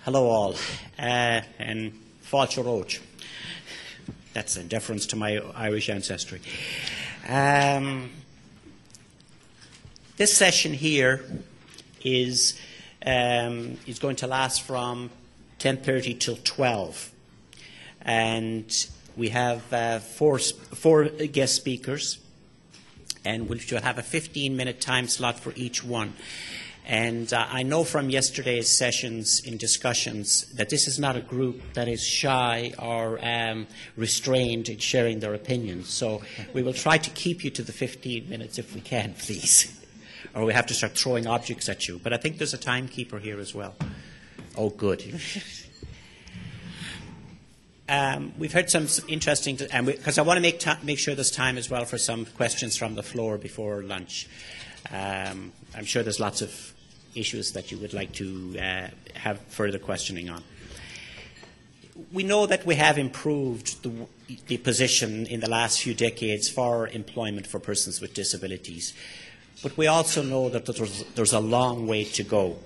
Hello all, and Fáilte Roach. That's in deference to my Irish ancestry. This session here is going to last from 10:30 till 12, and we have four guest speakers, and we'll have a 15-minute time slot for each one. And I know from yesterday's sessions in discussions that this is not a group that is shy or restrained in sharing their opinions. So we will try to keep you to the 15 minutes if we can, please. Or we have to start throwing objects at you. But I think there's a timekeeper here as well. Oh, good. We've heard some interesting, because I want to make sure there's time as well for some questions from the floor before lunch. I'm sure there's lots of issues that you would like to have further questioning on. We know that we have improved the position in the last few decades for employment for persons with disabilities, but we also know that there's a long way to go.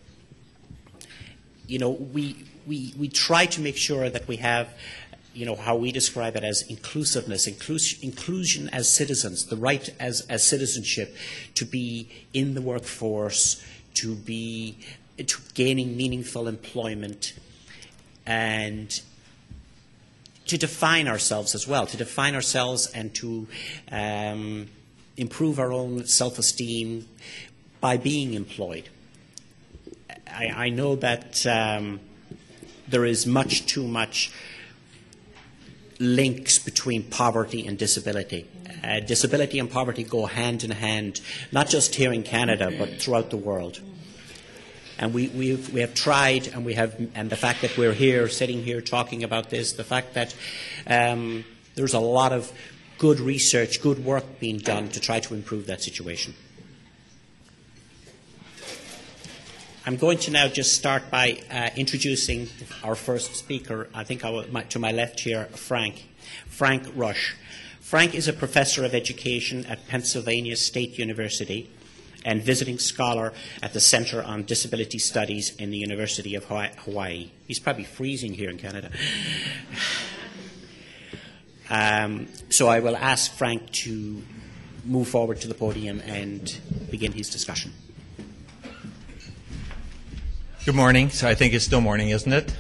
You know, we try to make sure that we have, you know, how we describe it as inclusiveness, inclusion as citizens, the right as citizenship to be in the workforce, to gaining meaningful employment, and to define ourselves as well, and to improve our own self-esteem by being employed. I know that there is much too much links between poverty and disability. Disability and poverty go hand in hand, not just here in Canada, but throughout the world. And we have tried, and the fact that we're here, sitting here, talking about this, the fact that there's a lot of good research, good work being done to try to improve that situation. I'm going to now just start by introducing our first speaker. I think to my left here, Frank Rush. Frank is a professor of education at Pennsylvania State University and visiting scholar at the Center on Disability Studies in the University of Hawaii. He's probably freezing here in Canada. So I will ask Frank to move forward to the podium and begin his discussion. Good morning. So I think it's still morning, isn't it?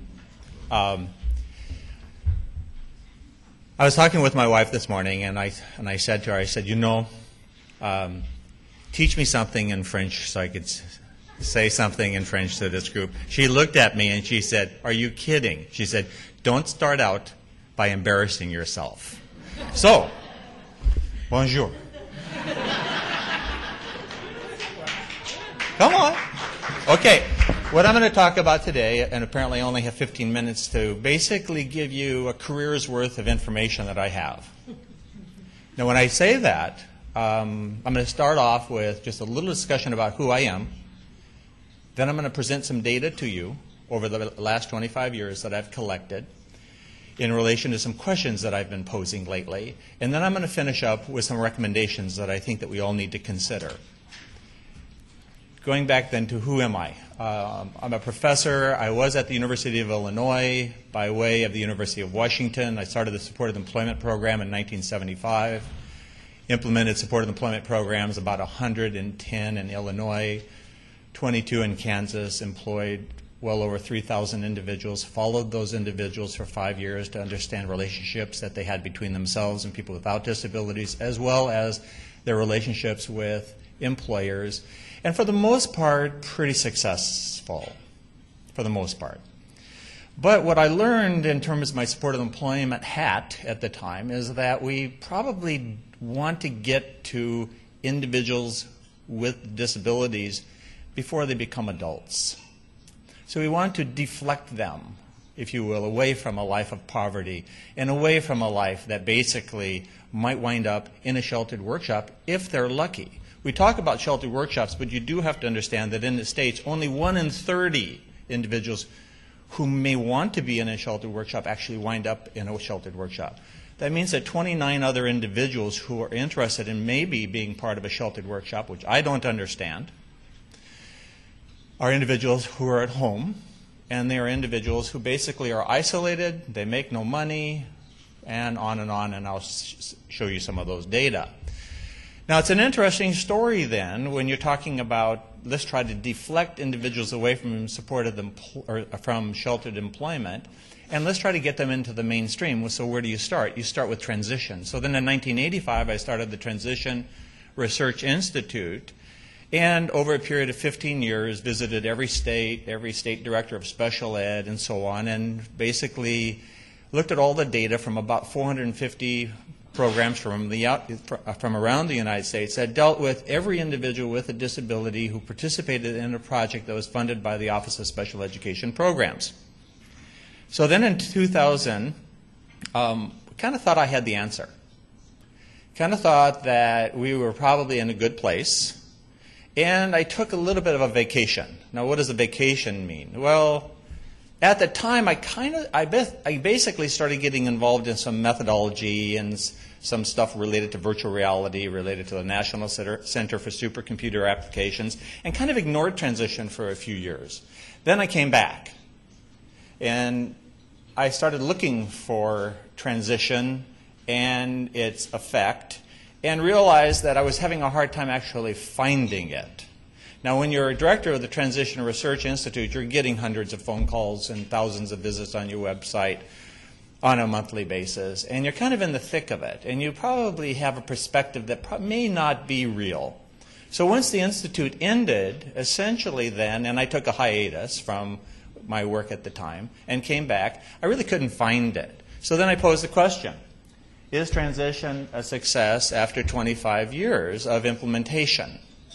I was talking with my wife this morning, and I said to her, I said, you know, teach me something in French so I could say something in French to this group. She looked at me and she said, are you kidding? She said, don't start out by embarrassing yourself. So, bonjour. Come on. Okay, what I'm going to talk about today, and apparently I only have 15 minutes to basically give you a career's worth of information that I have. Now, when I say that, I'm going to start off with just a little discussion about who I am. Then I'm going to present some data to you over the last 25 years that I've collected in relation to some questions that I've been posing lately. And then I'm going to finish up with some recommendations that I think that we all need to consider. Going back then to who am I? I'm a professor. I was at the University of Illinois by way of the University of Washington. I started the Supported Employment Program in 1975, implemented supported employment programs, about 110 in Illinois, 22 in Kansas, employed well over 3,000 individuals, followed those individuals for 5 years to understand relationships that they had between themselves and people without disabilities, as well as their relationships with employers. And for the most part, pretty successful, for the most part. But what I learned in terms of my supported employment hat at the time is that we probably want to get to individuals with disabilities before they become adults. So we want to deflect them, if you will, away from a life of poverty and away from a life that basically might wind up in a sheltered workshop if they're lucky. We talk about sheltered workshops, but you do have to understand that in the States, only 1 in 30 individuals who may want to be in a sheltered workshop actually wind up in a sheltered workshop. That means that 29 other individuals who are interested in maybe being part of a sheltered workshop, which I don't understand, are individuals who are at home and they are individuals who basically are isolated, they make no money, and on, and I'll show you some of those data. Now, it's an interesting story then when you're talking about, let's try to deflect individuals away from from sheltered employment, and let's try to get them into the mainstream. So where do you start? You start with transition. So then in 1985, I started the Transition Research Institute, and over a period of 15 years, visited every state director of special ed, and so on, and basically looked at all the data from about 450 programs from around the United States that dealt with every individual with a disability who participated in a project that was funded by the Office of Special Education Programs. So then in 2000, kind of thought I had the answer. Kind of thought that we were probably in a good place. And I took a little bit of a vacation. Now, what does a vacation mean? Well, at the time, I basically started getting involved in some methodology and some stuff related to virtual reality, related to the National Center for Supercomputer Applications, and kind of ignored transition for a few years. Then I came back, and I started looking for transition and its effect, and realized that I was having a hard time actually finding it. Now, when you're a director of the Transition Research Institute, you're getting hundreds of phone calls and thousands of visits on your website on a monthly basis, and you're kind of in the thick of it, and you probably have a perspective that may not be real. So once the Institute ended, essentially then, and I took a hiatus from my work at the time and came back, I really couldn't find it. So then I posed the question, is transition a success after 25 years of implementation?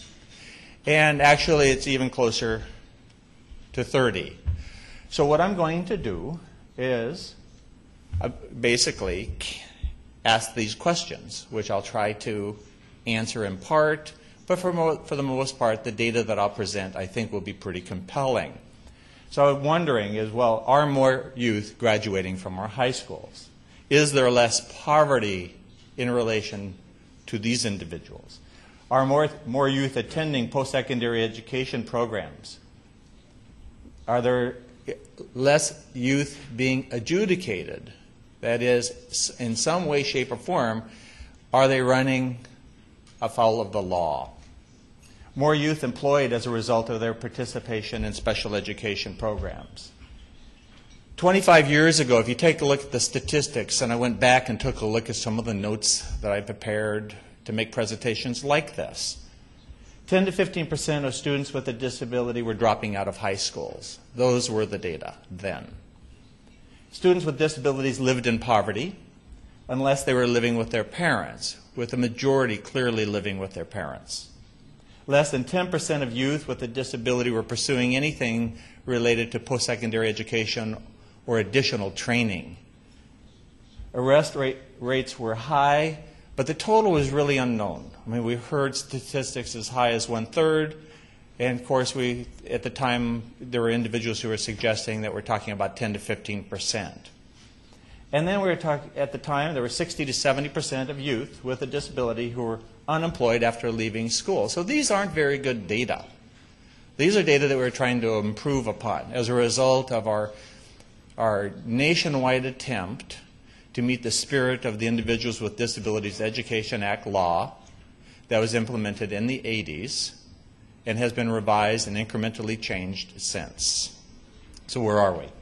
And actually, it's even closer to 30. So what I'm going to do is basically ask these questions, which I'll try to answer in part, but for the most part, the data that I'll present, I think, will be pretty compelling. So I'm wondering is, well, are more youth graduating from our high schools? Is there less poverty in relation to these individuals? Are more youth attending post-secondary education programs? Are there less youth being adjudicated? That is, in some way, shape, or form, are they running afoul of the law? More youth employed as a result of their participation in special education programs. 25 years ago, if you take a look at the statistics, and I went back and took a look at some of the notes that I prepared to make presentations like this, 10 to 15% of students with a disability were dropping out of high schools. Those were the data then. Students with disabilities lived in poverty unless they were living with their parents, with the majority clearly living with their parents. Less than 10% of youth with a disability were pursuing anything related to post-secondary education or additional training. Arrest rates were high, but the total was really unknown. I mean, we heard statistics as high as 1/3, and of course, at the time, there were individuals who were suggesting that we're talking about 10 to 15%. And then at the time, there were 60 to 70% of youth with a disability who were unemployed after leaving school. So these aren't very good data. These are data that we're trying to improve upon as a result of our nationwide attempt to meet the spirit of the Individuals with Disabilities Education Act law that was implemented in the 80s and has been revised and incrementally changed since. So where are we?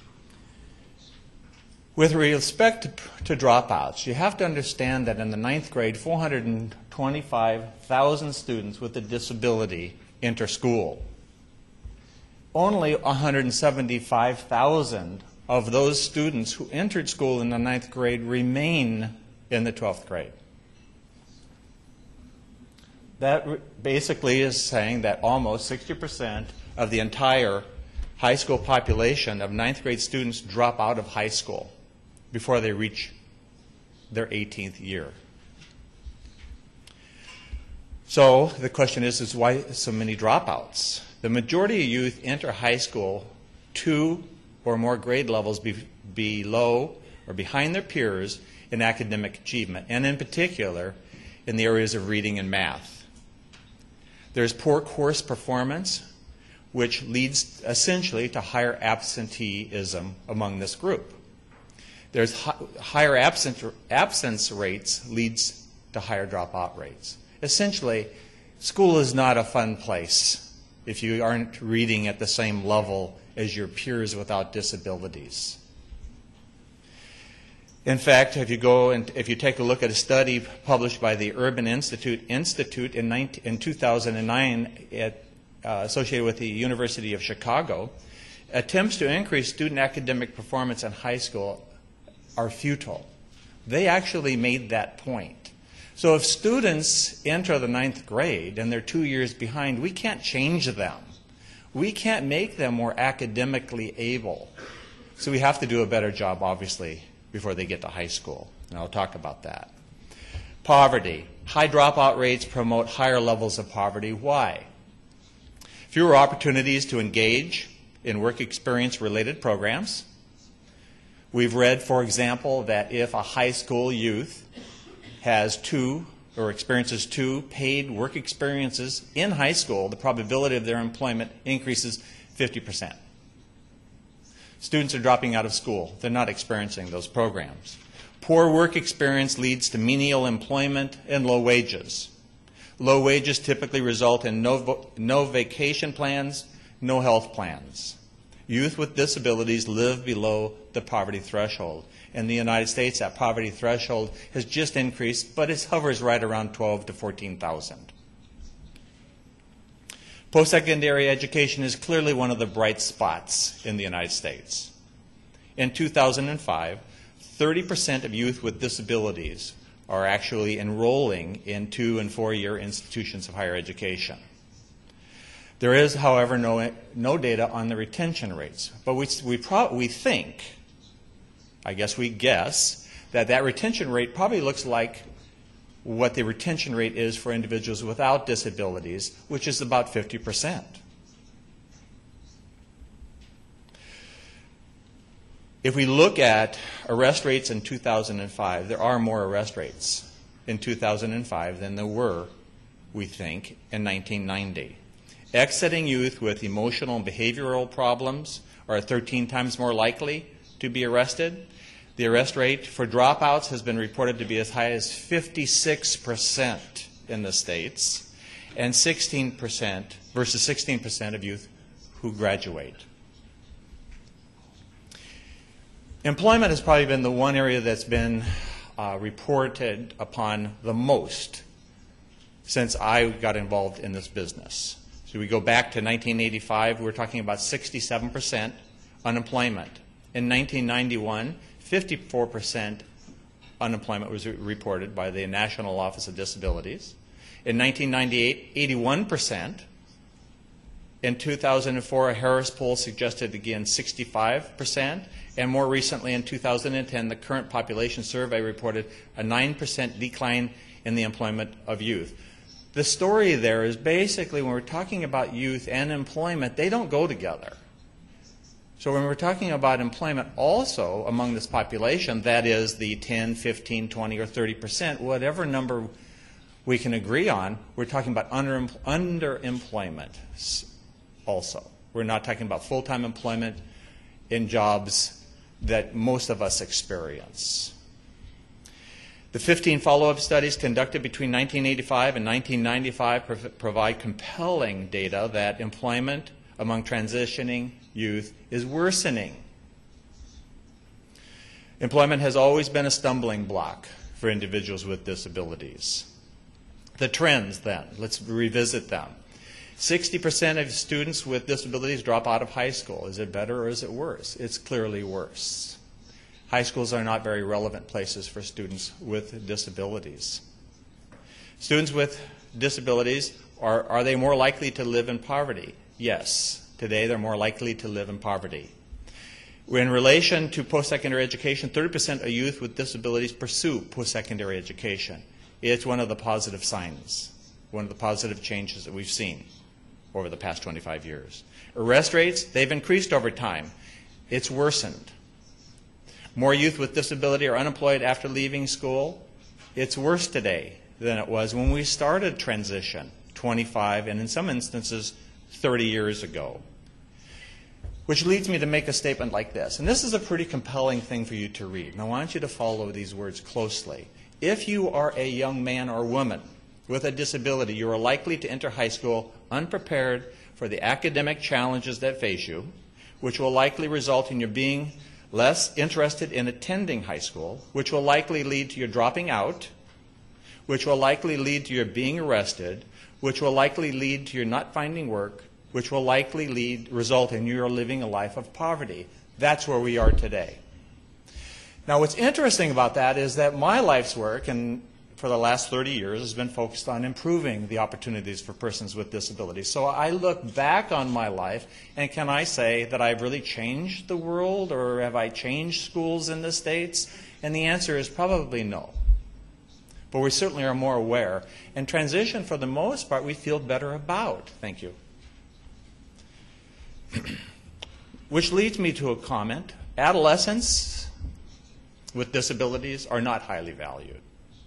With respect to dropouts, you have to understand that in the 9th grade, 425,000 students with a disability enter school. Only 175,000 of those students who entered school in the 9th grade remain in the 12th grade. That basically is saying that almost 60% of the entire high school population of 9th grade students drop out of high school before they reach their 18th year. So the question is why so many dropouts? The majority of youth enter high school 2 or more grade levels below or behind their peers in academic achievement, and in particular in the areas of reading and math. There's poor course performance, which leads essentially to higher absenteeism among this group. There's higher absence rates leads to higher dropout rates. Essentially, school is not a fun place if you aren't reading at the same level as your peers without disabilities. In fact, if you take a look at a study published by the Urban Institute in 2009 associated with the University of Chicago, attempts to increase student academic performance in high school are futile. They actually made that point. So if students enter the 9th grade and they're 2 years behind, we can't change them. We can't make them more academically able. So we have to do a better job, obviously, before they get to high school. And I'll talk about that. Poverty. High dropout rates promote higher levels of poverty. Why? Fewer opportunities to engage in work experience related programs. We've read, for example, that if a high school youth has experiences 2 paid work experiences in high school, the probability of their employment increases 50%. Students are dropping out of school. They're not experiencing those programs. Poor work experience leads to menial employment and low wages. Low wages typically result in no vacation plans, no health plans. Youth with disabilities live below the poverty threshold. In the United States, that poverty threshold has just increased, but it hovers right around 12,000 to 14,000. Post-secondary education is clearly one of the bright spots in the United States. In 2005, 30% of youth with disabilities are actually enrolling in 2- and 4-year institutions of higher education. There is, however, no data on the retention rates, but we think, I guess we guess, that retention rate probably looks like what the retention rate is for individuals without disabilities, which is about 50%. If we look at arrest rates in 2005, there are more arrest rates in 2005 than there were, we think, in 1990. Exiting youth with emotional and behavioral problems are 13 times more likely to be arrested. The arrest rate for dropouts has been reported to be as high as 56% in the States, and 16% versus 16% of youth who graduate. Employment has probably been the one area that's been reported upon the most since I got involved in this business. So we go back to 1985, we're talking about 67% unemployment. In 1991, 54% unemployment was reported by the National Office of Disabilities. In 1998, 81%. In 2004, a Harris poll suggested again 65%. And more recently, in 2010, the Current Population Survey reported a 9% decline in the employment of youth. The story there is basically when we're talking about youth and employment, they don't go together. So when we're talking about employment also among this population, that is the 10, 15, 20, or 30%, whatever number we can agree on, we're talking about underemployment also. We're not talking about full-time employment in jobs that most of us experience. The 15 follow-up studies conducted between 1985 and 1995 provide compelling data that employment among transitioning youth is worsening. Employment has always been a stumbling block for individuals with disabilities. The trends, then, let's revisit them. 60% of students with disabilities drop out of high school. Is it better or is it worse? It's clearly worse. High schools are not very relevant places for students with disabilities. Students with disabilities, are they more likely to live in poverty? Yes. Today they're more likely to live in poverty. In relation to post-secondary education, 30% of youth with disabilities pursue post-secondary education. It's one of the positive signs, one of the positive changes that we've seen over the past 25 years. Arrest rates, they've increased over time. It's worsened. More youth with disability are unemployed after leaving school. It's worse today than it was when we started transition 25 and in some instances 30 years ago. Which leads me to make a statement like this. And this is a pretty compelling thing for you to read. And I want you to follow these words closely. If you are a young man or woman with a disability, you are likely to enter high school unprepared for the academic challenges that face you, which will likely result in your being less interested in attending high school, which will likely lead to your dropping out, which will likely lead to your being arrested, which will likely lead to your not finding work, which will likely result in your living a life of poverty. That's where we are today. Now, what's interesting about that is that my life's work, and for the last 30 years, has been focused on improving the opportunities for persons with disabilities. So I look back on my life, and can I say that I've really changed the world, or have I changed schools in the States? And the answer is probably no. But we certainly are more aware. And transition, for the most part, we feel better about. Thank you. Which leads me to a comment. Adolescents with disabilities are not highly valued.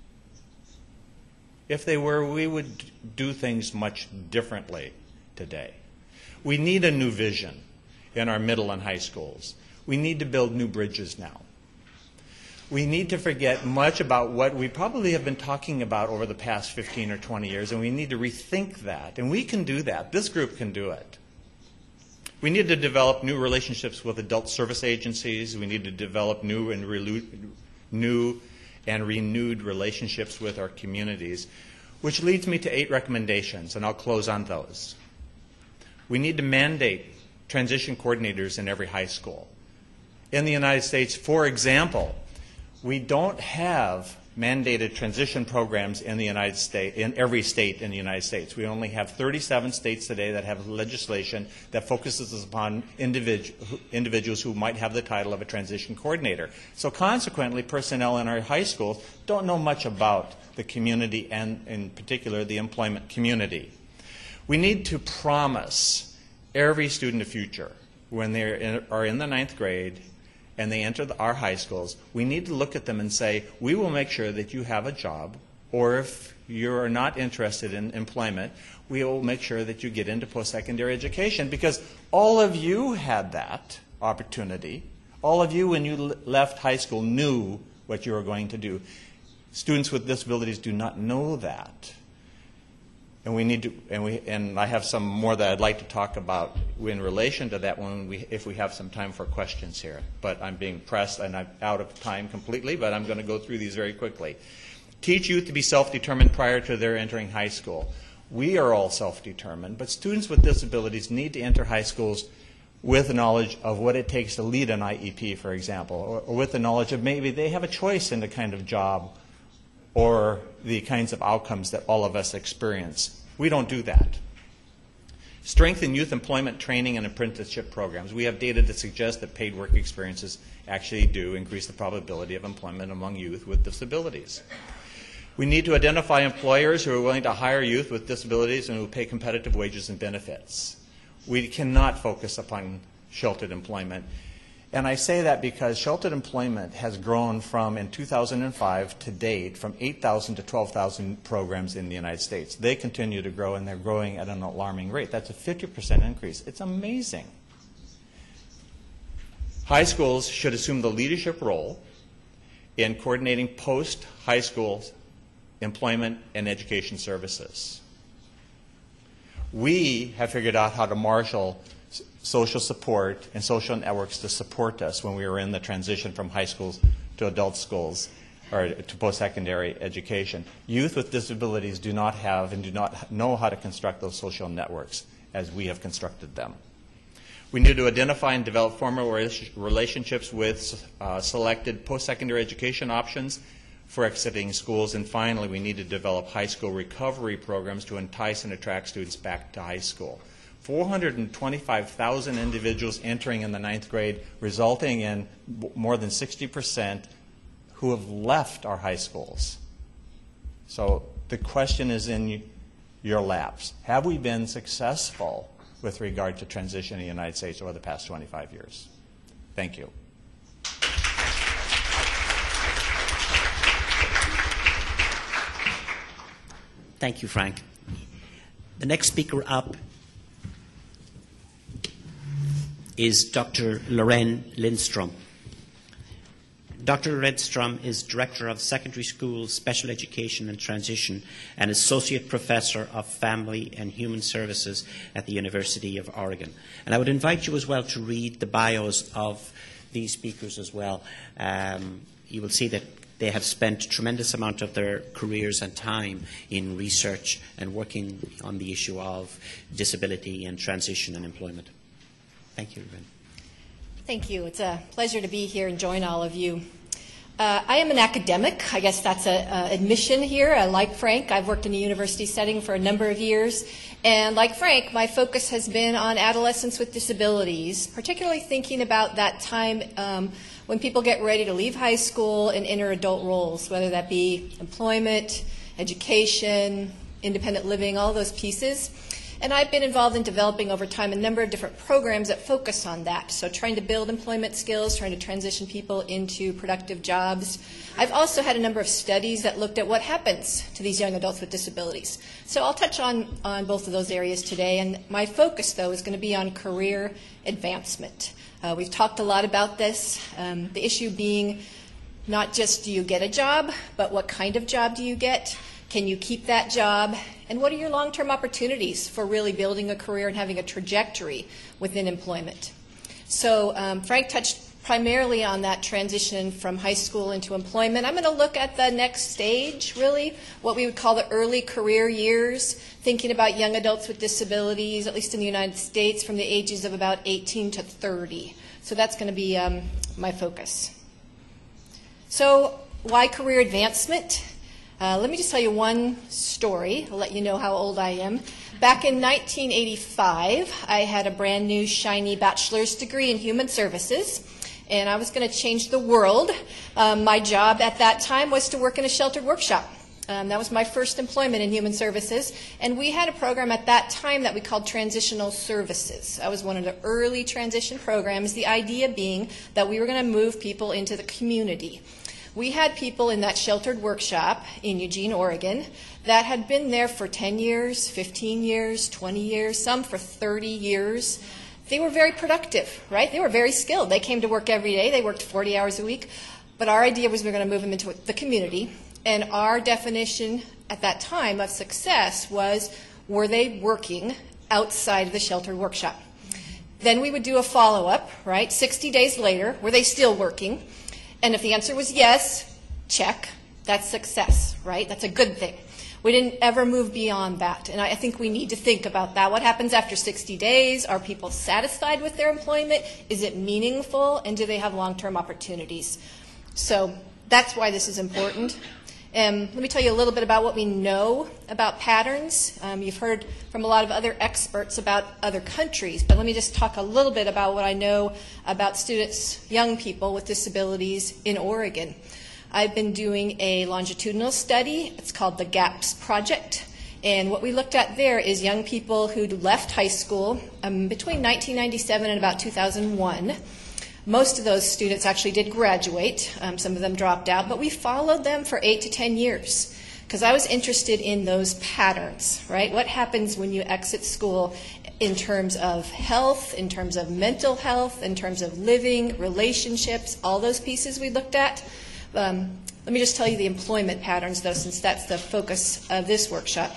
If they were, we would do things much differently today. We need a new vision in our middle and high schools. We need to build new bridges now. We need to forget much about what we probably have been talking about over the past 15 or 20 years, and we need to rethink that. And we can do that. This group can do it. We need to develop new relationships with adult service agencies. We need to develop new and renewed relationships with our communities, which leads me to 8 recommendations, and I'll close on those. We need to mandate transition coordinators in every high school. In the United States, for example, we don't have mandated transition programs in the United States, in every state in the United States. We only have 37 states today that have legislation that focuses upon individuals who might have the title of a transition coordinator. So consequently, personnel in our high schools don't know much about the community and, in particular, the employment community. We need to promise every student a future when they are in the 9th grade and they enter our high schools. We need to look at them and say, we will make sure that you have a job, or if you're not interested in employment, we will make sure that you get into post-secondary education, because all of you had that opportunity. All of you, when you left high school, knew what you were going to do. Students with disabilities do not know that. And we need to, and I have some more that I'd like to talk about in relation to that if we have some time for questions here. But I'm being pressed and I'm out of time completely, but I'm going to go through these very quickly. Teach youth to be self-determined prior to their entering high school. We are all self-determined, but students with disabilities need to enter high schools with the knowledge of what it takes to lead an IEP, for example, or with the knowledge of maybe they have a choice in the kind of job or the kinds of outcomes that all of us experience. We don't do that. Strengthen youth employment training and apprenticeship programs. We have data that suggests that paid work experiences actually do increase the probability of employment among youth with disabilities. We need to identify employers who are willing to hire youth with disabilities and who pay competitive wages and benefits. We cannot focus upon sheltered employment. And I say that because sheltered employment has grown from, in 2005 to date, from 8,000 to 12,000 programs in the United States. They continue to grow, and they're growing at an alarming rate. That's a 50% increase. It's amazing. High schools should assume the leadership role in coordinating post-high school employment and education services. We have figured out how to marshal social support and social networks to support us when we were in the transition from high schools to adult schools or to post-secondary education. Youth with disabilities do not have and do not know how to construct those social networks as we have constructed them. We need to identify and develop formal relationships with selected post-secondary education options for exiting schools. And finally, we need to develop high school recovery programs to entice and attract students back to high school. 425,000 individuals entering in the 9th grade, resulting in more than 60% who have left our high schools. So the question is in your laps. Have we been successful with regard to transition in the United States over the past 25 years? Thank you. Thank you, Frank. The next speaker up is Dr. Loren Lindstrom. Dr. Lindstrom is Director of Secondary School Special Education and Transition and Associate Professor of Family and Human Services at the University of Oregon. And I would invite you as well to read the bios of these speakers as well. You will see that they have spent a tremendous amount of their careers and time in research and working on the issue of disability and transition and employment. Thank you, Loren. Thank you. It's a pleasure to be here and join all of you. I am an academic. I guess that's an admission here. Like Frank, I've worked in a university setting for a number of years. And like Frank, my focus has been on adolescents with disabilities, particularly thinking about that time when people get ready to leave high school and enter adult roles, whether that be employment, education, independent living, all those pieces. And I've been involved in developing over time a number of different programs that focus on that. So trying to build employment skills, trying to transition people into productive jobs. I've also had a number of studies that looked at what happens to these young adults with disabilities. So I'll touch on both of those areas today. And my focus, though, is going to be on career advancement. We've talked a lot about this, the issue being not just do you get a job, but what kind of job do you get? Can you keep that job? And what are your long-term opportunities for really building a career and having a trajectory within employment? So Frank touched primarily on that transition from high school into employment. I'm going to look at the next stage, really, what we would call the early career years, thinking about young adults with disabilities, at least in the United States, from the ages of about 18 to 30. So that's going to be my focus. So why career advancement? Let me just tell you one story. I'll let you know how old I am. Back in 1985, I had a brand new shiny bachelor's degree in human services, and I was going to change the world. My job at that time was to work in a sheltered workshop. That was my first employment in human services, and we had a program at that time that we called Transitional Services. That was one of the early transition programs, the idea being that we were going to move people into the community. We had people in that sheltered workshop in Eugene, Oregon, that had been there for 10 years, 15 years, 20 years, some for 30 years. They were very productive, right? They were very skilled. They came to work every day. They worked 40 hours a week. But our idea was we were going to move them into the community. And our definition at that time of success was, were they working outside of the sheltered workshop? Then we would do a follow-up, right? 60 days later, were they still working? And if the answer was yes, check, that's success, right? That's a good thing. We didn't ever move beyond that. And I think we need to think about that. What happens after 60 days? Are people satisfied with their employment? Is it meaningful? And do they have long-term opportunities? So that's why this is important. Let me tell you a little bit about what we know about patterns. You've heard from a lot of other experts about other countries, but let me just talk a little bit about what I know about students, young people with disabilities in Oregon. I've been doing a longitudinal study. It's called the GAPS Project. And what we looked at there is young people who left high school between 1997 and about 2001. Most of those students actually did graduate. Some of them dropped out, but we followed them for 8 to 10 years because I was interested in those patterns, right? What happens when you exit school in terms of health, in terms of mental health, in terms of living, relationships, all those pieces we looked at. Let me just tell you the employment patterns, though, since that's the focus of this workshop.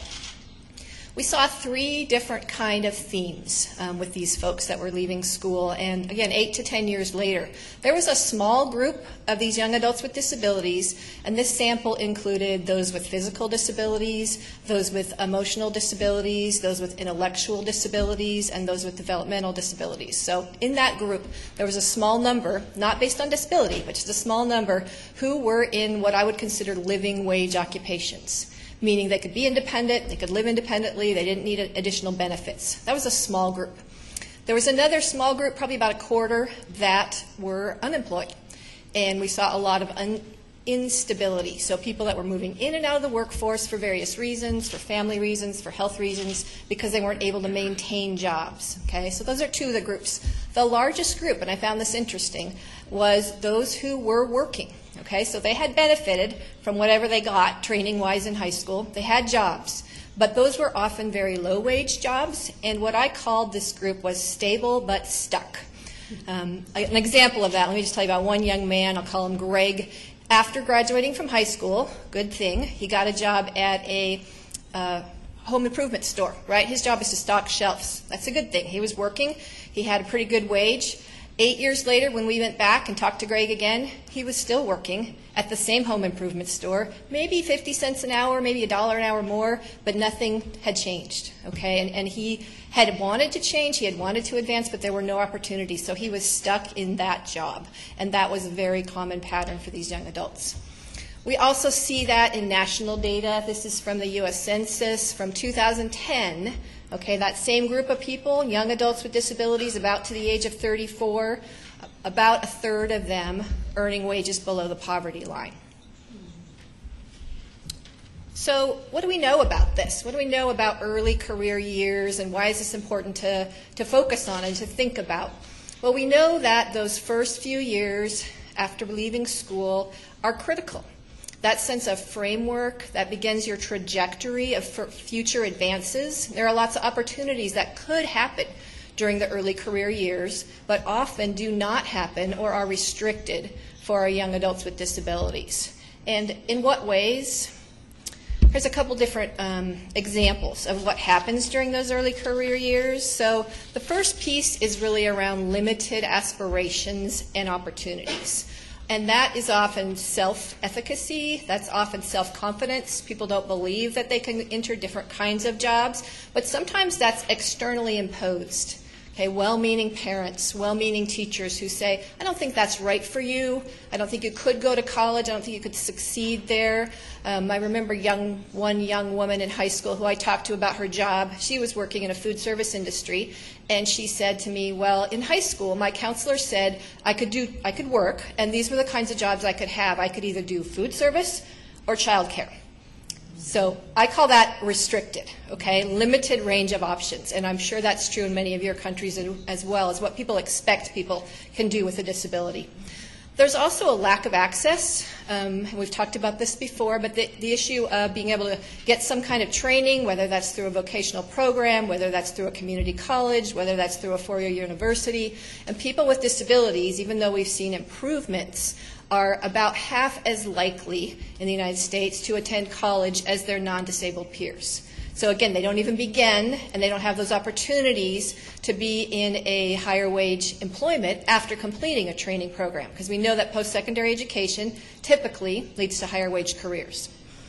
We saw 3 different kind of themes with these folks that were leaving school, and again, 8 to 10 years later. There was a small group of these young adults with disabilities, and this sample included those with physical disabilities, those with emotional disabilities, those with intellectual disabilities, and those with developmental disabilities. So in that group, there was a small number, not based on disability, but just a small number, who were in what I would consider living wage occupations. Meaning they could be independent, they could live independently, they didn't need additional benefits. That was a small group. There was another small group, probably about a quarter, that were unemployed. And we saw a lot of instability. So people that were moving in and out of the workforce for various reasons, for family reasons, for health reasons, because they weren't able to maintain jobs. Okay, so those are 2 of the groups. The largest group, and I found this interesting, was those who were working. Okay, so they had benefited from whatever they got training-wise in high school. They had jobs, but those were often very low-wage jobs, and what I called this group was stable but stuck. An example of that, let me just tell you about one young man, I'll call him Greg. After graduating from high school, good thing, he got a job at a home improvement store, right? His job is to stock shelves. That's a good thing. He was working. He had a pretty good wage. 8 years later, when we went back and talked to Greg again, he was still working at the same home improvement store, maybe 50 cents an hour, maybe $1 an hour more, but nothing had changed, okay? And he had wanted to change, he had wanted to advance, but there were no opportunities, so he was stuck in that job, and that was a very common pattern for these young adults. We also see that in national data. This is from the U.S. Census from 2010. Okay, that same group of people, young adults with disabilities about to the age of 34, about a third of them earning wages below the poverty line. So what do we know about this? What do we know about early career years, and why is this important to focus on and to think about? Well, we know that those first few years after leaving school are critical. That sense of framework that begins your trajectory of future advances. There are lots of opportunities that could happen during the early career years, but often do not happen or are restricted for our young adults with disabilities. And in what ways? Here's a couple different examples of what happens during those early career years. So the first piece is really around limited aspirations and opportunities. And that is often self-efficacy, that's often self-confidence. People don't believe that they can enter different kinds of jobs, but sometimes that's externally imposed. Okay, well-meaning parents, well-meaning teachers who say, I don't think that's right for you. I don't think you could go to college. I don't think you could succeed there. I remember one young woman in high school who I talked to about her job. She was working in a food service industry, and she said to me, well, in high school, my counselor said I could work, and these were the kinds of jobs I could have. I could either do food service or childcare. So I call that restricted, okay, limited range of options. And I'm sure that's true in many of your countries as well, as what people expect people can do with a disability. There's also a lack of access. And we've talked about this before, but the issue of being able to get some kind of training, whether that's through a vocational program, whether that's through a community college, whether that's through a four-year university. And people with disabilities, even though we've seen improvements, are about half as likely in the United States to attend college as their non-disabled peers. So again, they don't even begin, and they don't have those opportunities to be in a higher wage employment after completing a training program, because we know that post-secondary education typically leads to higher wage careers.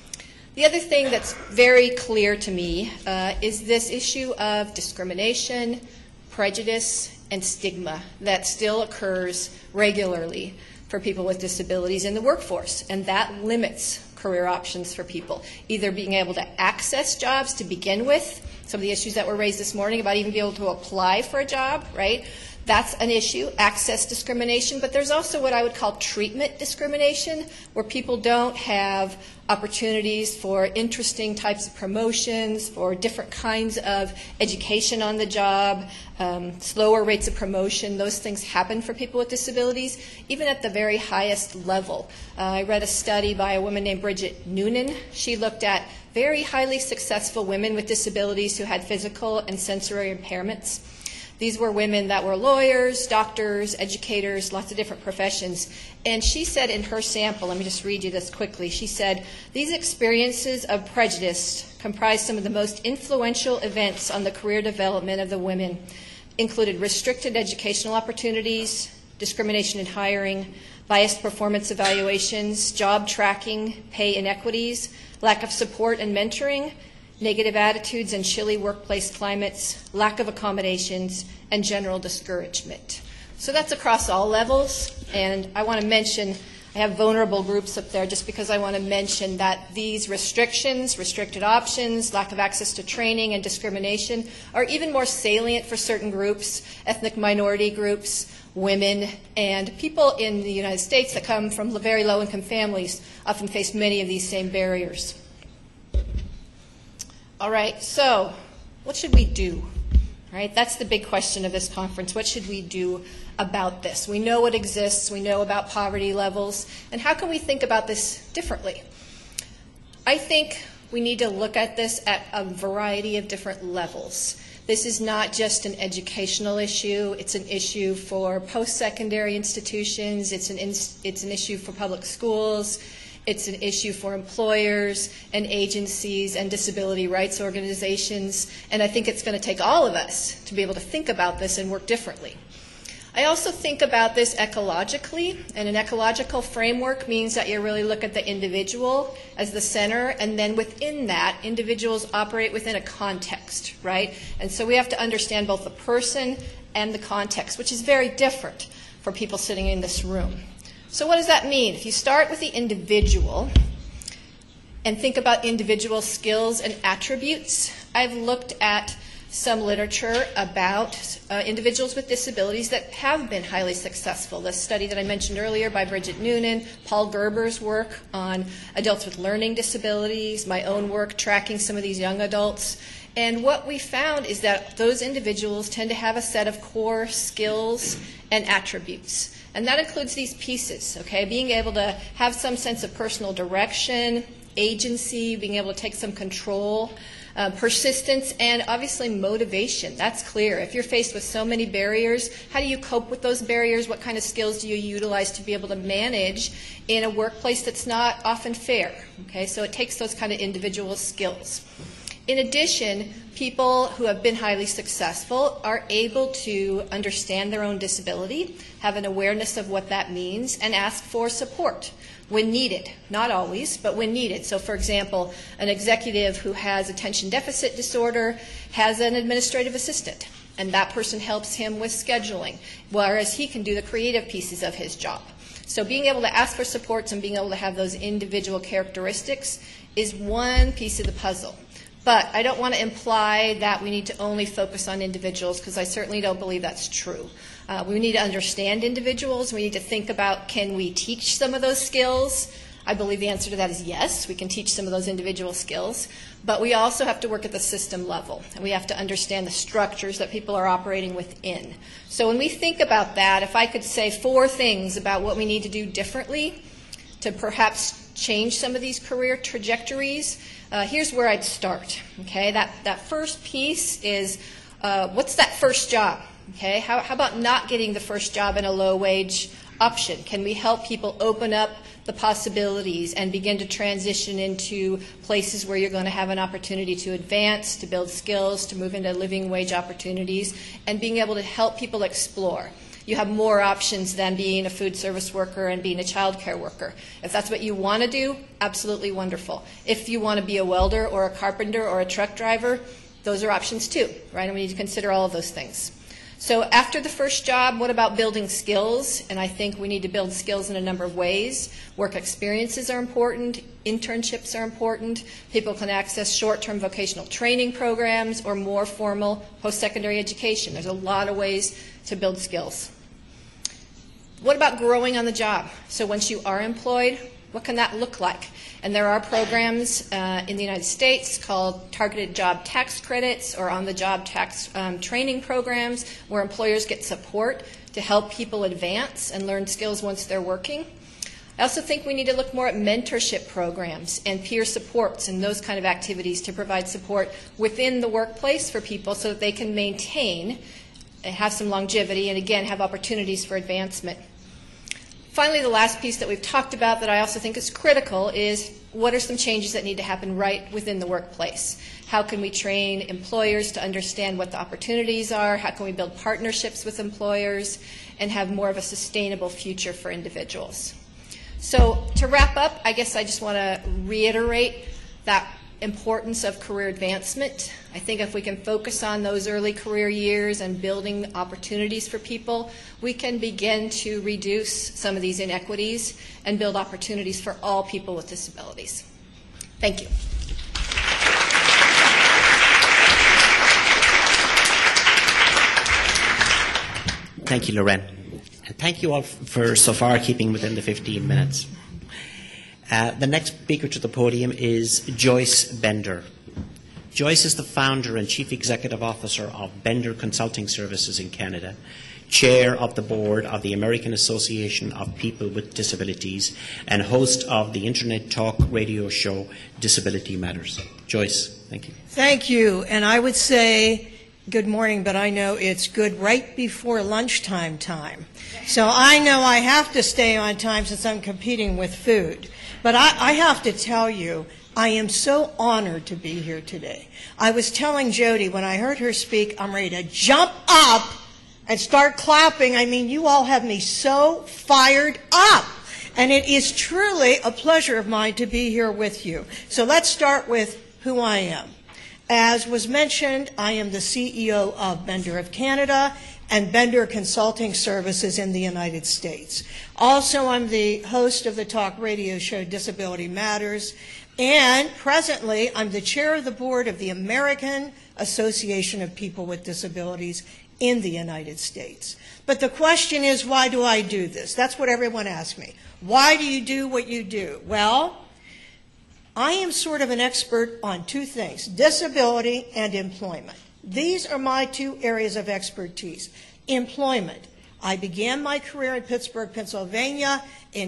The other thing that's very clear to me is this issue of discrimination, prejudice, and stigma that still occurs regularly for people with disabilities in the workforce, and that limits career options for people, either being able to access jobs to begin with, some of the issues that were raised this morning about even being able to apply for a job, right? That's an issue, access discrimination, but there's also what I would call treatment discrimination, where people don't have opportunities for interesting types of promotions, for different kinds of education on the job, slower rates of promotion. Those things happen for people with disabilities, even at the very highest level. I read a study by a woman named Bridget Noonan. She looked at very highly successful women with disabilities who had physical and sensory impairments. These were women that were lawyers, doctors, educators, lots of different professions. And she said in her sample, let me just read you this quickly, she said, these experiences of prejudice comprised some of the most influential events on the career development of the women, included restricted educational opportunities, discrimination in hiring, biased performance evaluations, job tracking, pay inequities, lack of support and mentoring, negative attitudes and chilly workplace climates, lack of accommodations, and general discouragement. So that's across all levels, and I want to mention, I have vulnerable groups up there just because I want to mention that these restrictions, restricted options, lack of access to training, and discrimination are even more salient for certain groups, ethnic minority groups, women, and people in the United States that come from very low-income families often face many of these same barriers. All right, so what should we do? All right, that's the big question of this conference. What should we do about this? We know what exists. We know about poverty levels. And how can we think about this differently? I think we need to look at this at a variety of different levels. This is not just an educational issue. It's an issue for post-secondary institutions. It's an issue for public schools. It's an issue for employers and agencies and disability rights organizations. And I think it's going to take all of us to be able to think about this and work differently. I also think about this ecologically, and an ecological framework means that you really look at the individual as the center, and then within that, individuals operate within a context, right? And so we have to understand both the person and the context, which is very different for people sitting in this room. So what does that mean? If you start with the individual and think about individual skills and attributes, I've looked at some literature about individuals with disabilities that have been highly successful. The study that I mentioned earlier by Bridget Noonan, Paul Gerber's work on adults with learning disabilities, my own work tracking some of these young adults. And what we found is that those individuals tend to have a set of core skills and attributes. And that includes these pieces, okay? Being able to have some sense of personal direction, agency, being able to take some control, persistence, and obviously motivation. That's clear. If you're faced with so many barriers, how do you cope with those barriers? What kind of skills do you utilize to be able to manage in a workplace that's not often fair? Okay, so it takes those kind of individual skills. In addition, people who have been highly successful are able to understand their own disability, have an awareness of what that means, and ask for support when needed. Not always, but when needed. So for example, an executive who has attention deficit disorder has an administrative assistant, and that person helps him with scheduling, whereas he can do the creative pieces of his job. So being able to ask for supports and being able to have those individual characteristics is one piece of the puzzle. But I don't want to imply that we need to only focus on individuals, because I certainly don't believe that's true. We need to understand individuals. We need to think about, can we teach some of those skills? I believe the answer to that is yes, we can teach some of those individual skills. But we also have to work at the system level, and we have to understand the structures that people are operating within. So when we think about that, if I could say 4 things about what we need to do differently to perhaps change some of these career trajectories, here's where I'd start. Okay, that first piece is what's that first job? Okay, how about not getting the first job in a low-wage option? Can we help people open up the possibilities and begin to transition into places where you're going to have an opportunity to advance, to build skills, to move into living wage opportunities, and being able to help people explore? You have more options than being a food service worker and being a child care worker. If that's what you want to do, absolutely wonderful. If you want to be a welder or a carpenter or a truck driver, those are options too, right? And we need to consider all of those things. So after the first job, what about building skills? And I think we need to build skills in a number of ways. Work experiences are important. Internships are important. People can access short-term vocational training programs or more formal post-secondary education. There's a lot of ways to build skills. What about growing on the job? So once you are employed, what can that look like? And there are programs in the United States called targeted job tax credits or on-the-job tax training programs where employers get support to help people advance and learn skills once they're working. I also think we need to look more at mentorship programs and peer supports and those kind of activities to provide support within the workplace for people so that they can maintain and have some longevity and, again, have opportunities for advancement. Finally, the last piece that we've talked about that I also think is critical is what are some changes that need to happen right within the workplace? How can we train employers to understand what the opportunities are? How can we build partnerships with employers and have more of a sustainable future for individuals? So to wrap up, I guess I just want to reiterate that importance of career advancement. I think if we can focus on those early career years and building opportunities for people, we can begin to reduce some of these inequities and build opportunities for all people with disabilities. Thank you. Thank you, Lorraine. And thank you all for so far keeping within the 15 minutes. The next speaker to the podium is Joyce Bender. Joyce is the founder and chief executive officer of Bender Consulting Services in Canada, chair of the board of the American Association of People with Disabilities, and host of the Internet talk radio show Disability Matters. Joyce, thank you. Thank you. And I would say good morning, but I know it's good right before lunchtime time. So I know I have to stay on time since I'm competing with food. But I have to tell you, I am so honored to be here today. I was telling Jody when I heard her speak, I'm ready to jump up and start clapping. I mean, you all have me so fired up. And it is truly a pleasure of mine to be here with you. So let's start with who I am. As was mentioned, I am the CEO of Bender of Canada and Bender Consulting Services in the United States. Also, I'm the host of the talk radio show Disability Matters, and presently I'm the chair of the board of the American Association of People with Disabilities in the United States. But the question is, why do I do this? That's what everyone asks me. Why do you do what you do? Well, I am sort of an expert on two things, disability and employment. These are my two areas of expertise. Employment. I began my career in Pittsburgh, Pennsylvania in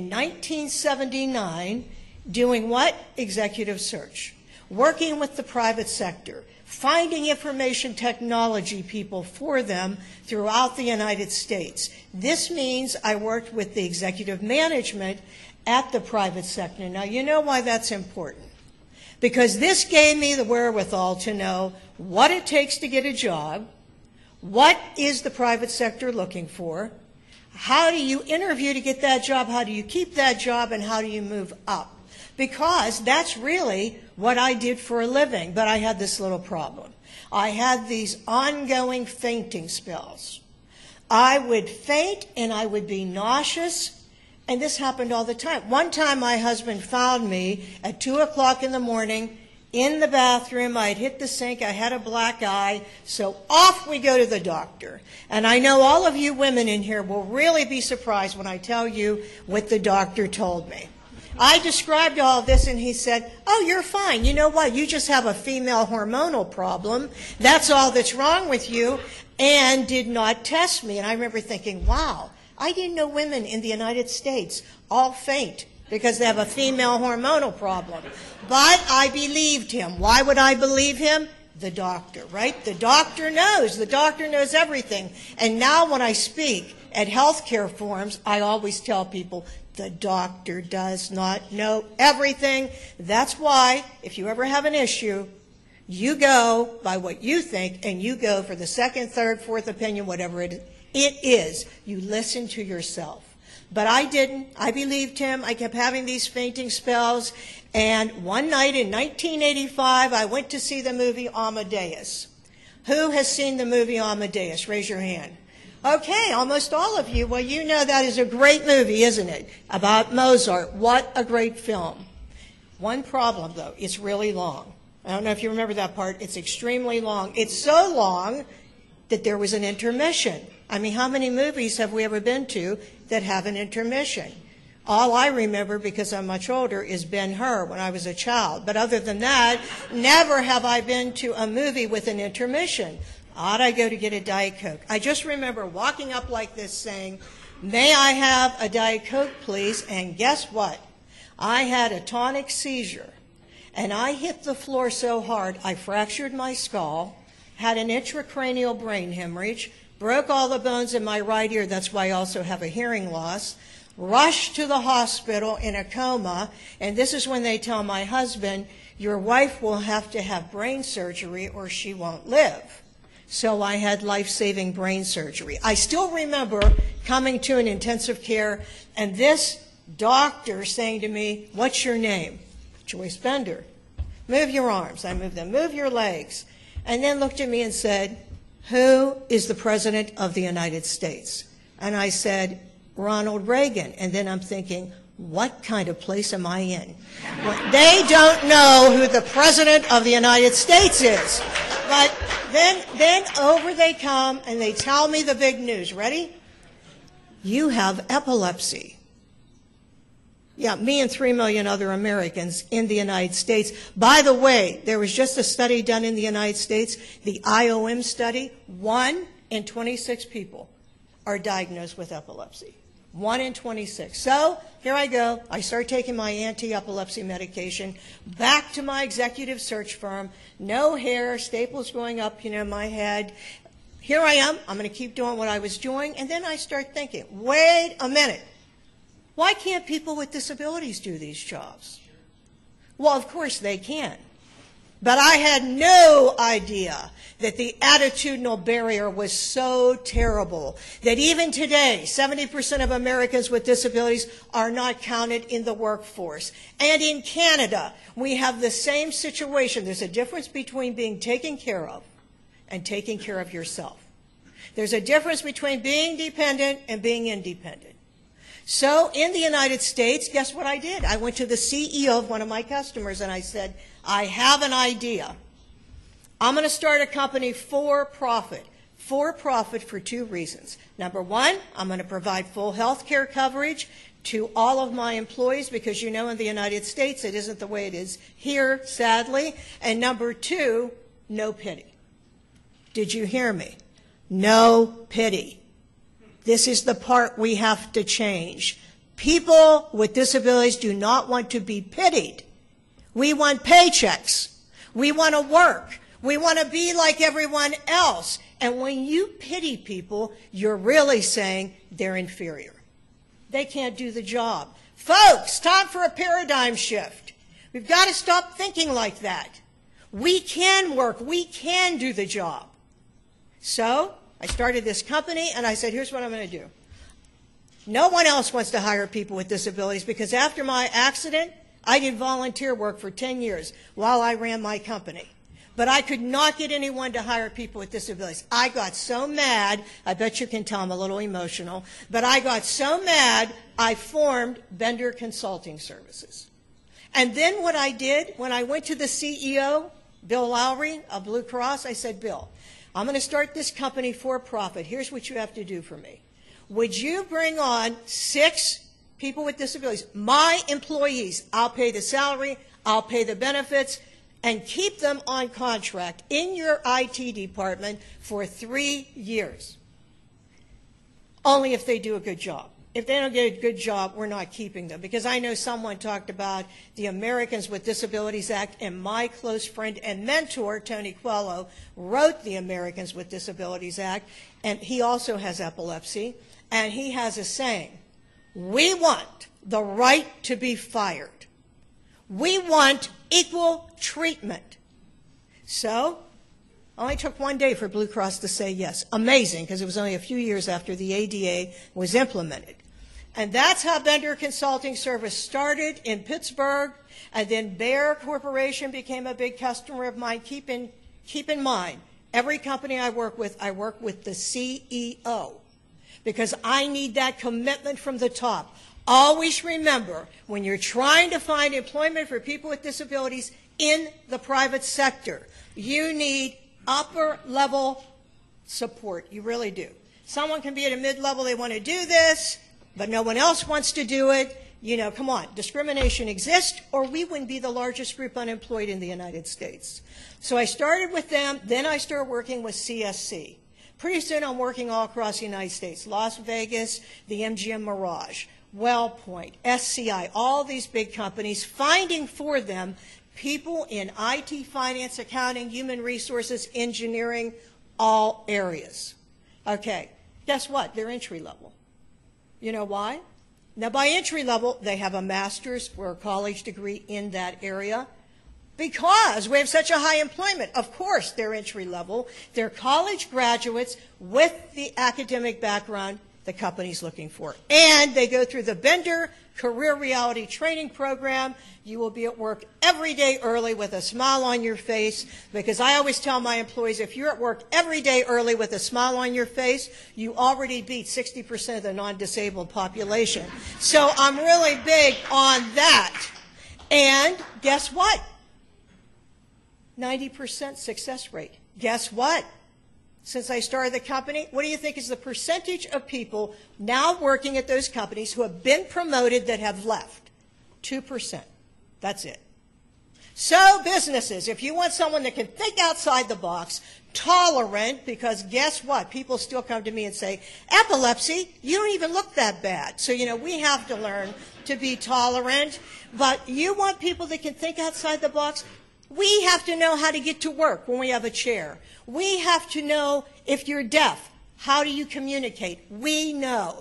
1979 doing what? Executive search. Working with the private sector, finding information technology people for them throughout the United States. This means I worked with the executive management at the private sector. Now, you know why that's important. Because this gave me the wherewithal to know what it takes to get a job, what is the private sector looking for, how do you interview to get that job, how do you keep that job, and how do you move up. Because that's really what I did for a living, but I had this little problem. I had these ongoing fainting spells. I would faint and I would be nauseous. And this happened all the time. One time my husband found me at 2 o'clock in the morning in the bathroom. I had hit the sink. I had a black eye. So off we go to the doctor. And I know all of you women in here will really be surprised when I tell you what the doctor told me. I described all of this and he said, oh, you're fine. You know what? You just have a female hormonal problem. That's all that's wrong with you. And did not test me. And I remember thinking, wow. I didn't know women in the United States all faint because they have a female hormonal problem. But I believed him. Why would I believe him? The doctor, right? The doctor knows. The doctor knows everything. And now when I speak at healthcare forums, I always tell people the doctor does not know everything. That's why if you ever have an issue, you go by what you think and you go for the second, third, fourth opinion, whatever it is. You listen to yourself. But I didn't. I believed him. I kept having these fainting spells. And one night in 1985, I went to see the movie Amadeus. Who has seen the movie Amadeus? Raise your hand. Okay, almost all of you. Well, you know that is a great movie, isn't it? About Mozart. What a great film. One problem, though. It's really long. I don't know if you remember that part. It's extremely long. It's so long that there was an intermission. I mean, how many movies have we ever been to that have an intermission? All I remember, because I'm much older, is Ben-Hur when I was a child. But other than that, never have I been to a movie with an intermission. Ought I go to get a Diet Coke? I just remember walking up like this saying, may I have a Diet Coke, please? And guess what? I had a tonic seizure. And I hit the floor so hard, I fractured my skull, had an intracranial brain hemorrhage, broke all the bones in my right ear. That's why I also have a hearing loss. Rushed to the hospital in a coma. And this is when they tell my husband, your wife will have to have brain surgery or she won't live. So I had life-saving brain surgery. I still remember coming to an intensive care and this doctor saying to me, what's your name? Joyce Bender. Move your arms. I moved them. Move your legs. And then looked at me and said, who is the President of the United States? And I said, Ronald Reagan. And then I'm thinking, what kind of place am I in? Well, they don't know who the President of the United States is. But then over they come and they tell me the big news. Ready? You have epilepsy. Yeah, me and 3 million other Americans in the United States. By the way, there was just a study done in the United States, the IOM study. 1 in 26 people are diagnosed with epilepsy. 1 in 26. So here I go. I start taking my anti-epilepsy medication, back to my executive search firm, no hair, staples going up, my head. Here I am. I'm going to keep doing what I was doing. And then I start thinking, wait a minute. Why can't people with disabilities do these jobs? Well, of course they can. But I had no idea that the attitudinal barrier was so terrible that even today, 70% of Americans with disabilities are not counted in the workforce. And in Canada, we have the same situation. There's a difference between being taken care of and taking care of yourself. There's a difference between being dependent and being independent. So in the United States, guess what I did? I went to the CEO of one of my customers and I said, I have an idea. I'm going to start a company for profit. For profit for 2 reasons. Number 1, I'm going to provide full health care coverage to all of my employees because in the United States it isn't the way it is here, sadly. And number 2, no pity. Did you hear me? No pity. This is the part we have to change. People with disabilities do not want to be pitied. We want paychecks. We want to work. We want to be like everyone else. And when you pity people, you're really saying they're inferior. They can't do the job. Folks, time for a paradigm shift. We've got to stop thinking like that. We can work. We can do the job. So I started this company, and I said, here's what I'm going to do. No one else wants to hire people with disabilities because after my accident, I did volunteer work for 10 years while I ran my company. But I could not get anyone to hire people with disabilities. I got so mad, I bet you can tell I'm a little emotional, but I got so mad I formed Bender Consulting Services. And then what I did, when I went to the CEO, Bill Lowry of Blue Cross, I said, Bill, I'm going to start this company for profit. Here's what you have to do for me. Would you bring on 6 people with disabilities, my employees? I'll pay the salary, I'll pay the benefits, and keep them on contract in your IT department for 3 years. Only if they do a good job. If they don't get a good job, we're not keeping them. Because I know someone talked about the Americans with Disabilities Act, and my close friend and mentor, Tony Coelho, wrote the Americans with Disabilities Act, and he also has epilepsy, and he has a saying, we want the right to be fired. We want equal treatment. So, only took 1 day for Blue Cross to say yes. Amazing, because it was only a few years after the ADA was implemented. And that's how Bender Consulting Service started in Pittsburgh, and then Bayer Corporation became a big customer of mine. Keep in mind, every company I work with the CEO, because I need that commitment from the top. Always remember, when you're trying to find employment for people with disabilities in the private sector, you need upper-level support. You really do. Someone can be at a mid-level, they want to do this, but no one else wants to do it. Come on, discrimination exists, or we wouldn't be the largest group unemployed in the United States. So I started with them, then I started working with CSC. Pretty soon I'm working all across the United States, Las Vegas, the MGM Mirage, WellPoint, SCI, all these big companies, finding for them people in IT, finance, accounting, human resources, engineering, all areas. Okay, guess what? They're entry level. You know why? Now, by entry level, they have a master's or a college degree in that area. Because we have such a high employment. Of course, they're entry level. They're college graduates with the academic background the company's looking for. And they go through the Bender Career Reality Training Program. You will be at work every day early with a smile on your face, because I always tell my employees, if you're at work every day early with a smile on your face, you already beat 60% of the non-disabled population. So I'm really big on that. And guess what? 90% success rate. Guess what? Since I started the company, what do you think is the percentage of people now working at those companies who have been promoted that have left? 2%. That's it. So businesses, if you want someone that can think outside the box, tolerant, because guess what? People still come to me and say, epilepsy, you don't even look that bad. So, we have to learn to be tolerant. But you want people that can think outside the box? We have to know how to get to work when we have a chair. We have to know if you're deaf, how do you communicate? We know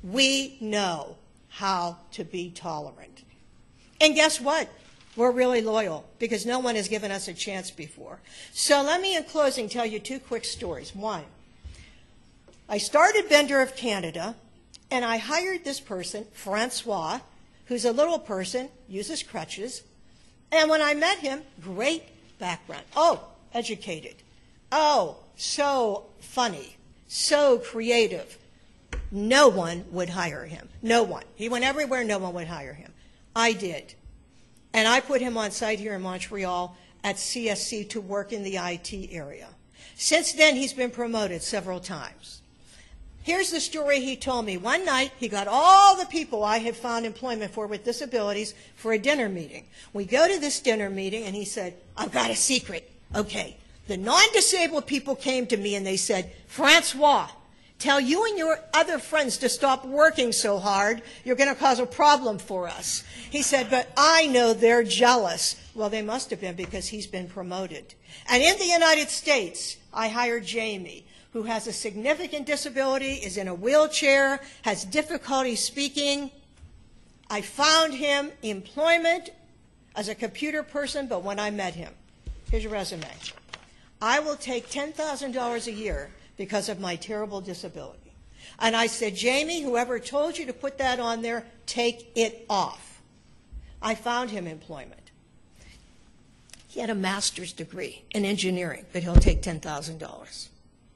how to be tolerant. And guess what? We're really loyal because no one has given us a chance before. So let me, in closing, tell you 2 quick stories. One, I started Bender of Canada, and I hired this person, Francois, who's a little person, uses crutches. And when I met him, great background. Oh, educated. Oh, so funny. So creative. No one would hire him. No one. He went everywhere, no one would hire him. I did. And I put him on site here in Montreal at CSC to work in the IT area. Since then, he's been promoted several times. Here's the story he told me. One night, he got all the people I had found employment for with disabilities for a dinner meeting. We go to this dinner meeting, and he said, I've got a secret. Okay. The non-disabled people came to me, and they said, Francois, tell you and your other friends to stop working so hard. You're going to cause a problem for us. He said, but I know they're jealous. Well, they must have been because he's been promoted. And in the United States, I hired Jamie, who has a significant disability, is in a wheelchair, has difficulty speaking. I found him employment as a computer person, but when I met him, here's your resume. I will take $10,000 a year because of my terrible disability. And I said, Jamie, whoever told you to put that on there, take it off. I found him employment. He had a master's degree in engineering, but he'll take $10,000.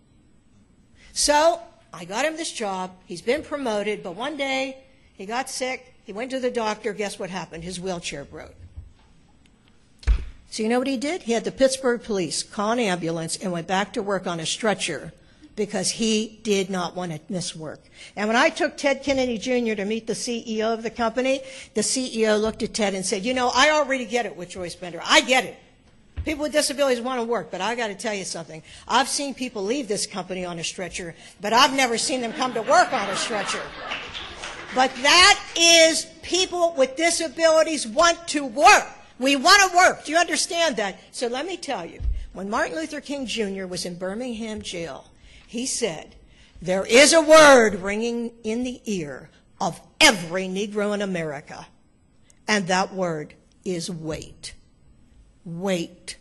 So I got him this job. He's been promoted, but one day he got sick. He went to the doctor. Guess what happened? His wheelchair broke. So you know what he did? He had the Pittsburgh police call an ambulance and went back to work on a stretcher because he did not want to miss work. And when I took Ted Kennedy Jr. to meet the CEO of the company, the CEO looked at Ted and said, I already get it with Joyce Bender. I get it. People with disabilities want to work, but I got to tell you something. I've seen people leave this company on a stretcher, but I've never seen them come to work on a stretcher. But that is people with disabilities want to work. We want to work. Do you understand that? So let me tell you, when Martin Luther King Jr. was in Birmingham jail, he said, there is a word ringing in the ear of every Negro in America, and that word is wait. Wait.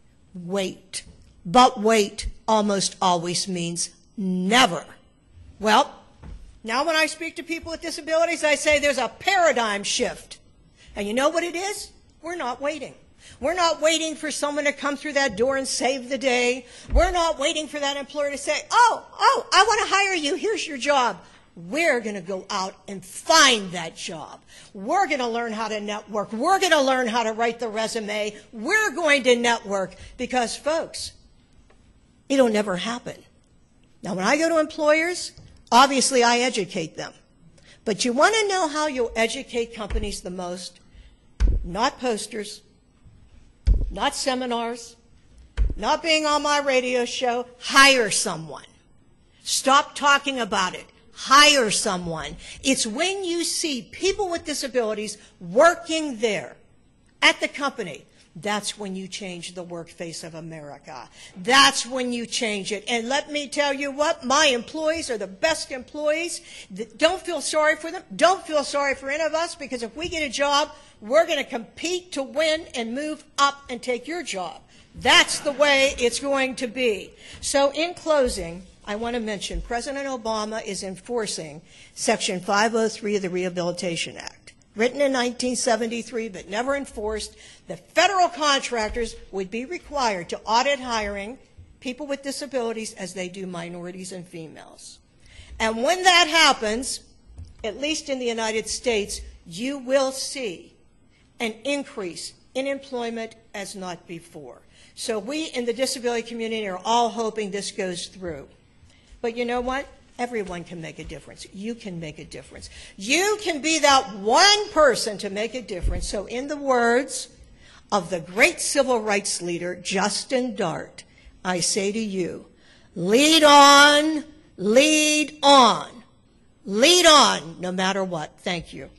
Wait. But wait almost always means never. Well, now when I speak to people with disabilities, I say there's a paradigm shift. And you know what it is? We're not waiting. We're not waiting for someone to come through that door and save the day. We're not waiting for that employer to say, oh, I want to hire you. Here's your job. We're going to go out and find that job. We're going to learn how to network. We're going to learn how to write the resume. We're going to network because, folks, it'll never happen. Now, when I go to employers, obviously I educate them. But you want to know how you'll educate companies the most? Not posters, not seminars, not being on my radio show. Hire someone. Stop talking about it. Hire someone. It's when you see people with disabilities working there at the company, that's when you change the work face of America. That's when you change it. And let me tell you what, my employees are the best employees. Don't feel sorry for them. Don't feel sorry for any of us, because if we get a job, we're going to compete to win and move up and take your job. That's the way it's going to be. So in closing, I want to mention President Obama is enforcing Section 503 of the Rehabilitation Act. Written in 1973 but never enforced, the federal contractors would be required to audit hiring people with disabilities as they do minorities and females. And when that happens, at least in the United States, you will see an increase in employment as not before. So we in the disability community are all hoping this goes through. But you know what? Everyone can make a difference. You can make a difference. You can be that one person to make a difference. So in the words of the great civil rights leader, Justin Dart, I say to you, lead on, lead on, lead on, no matter what. Thank you.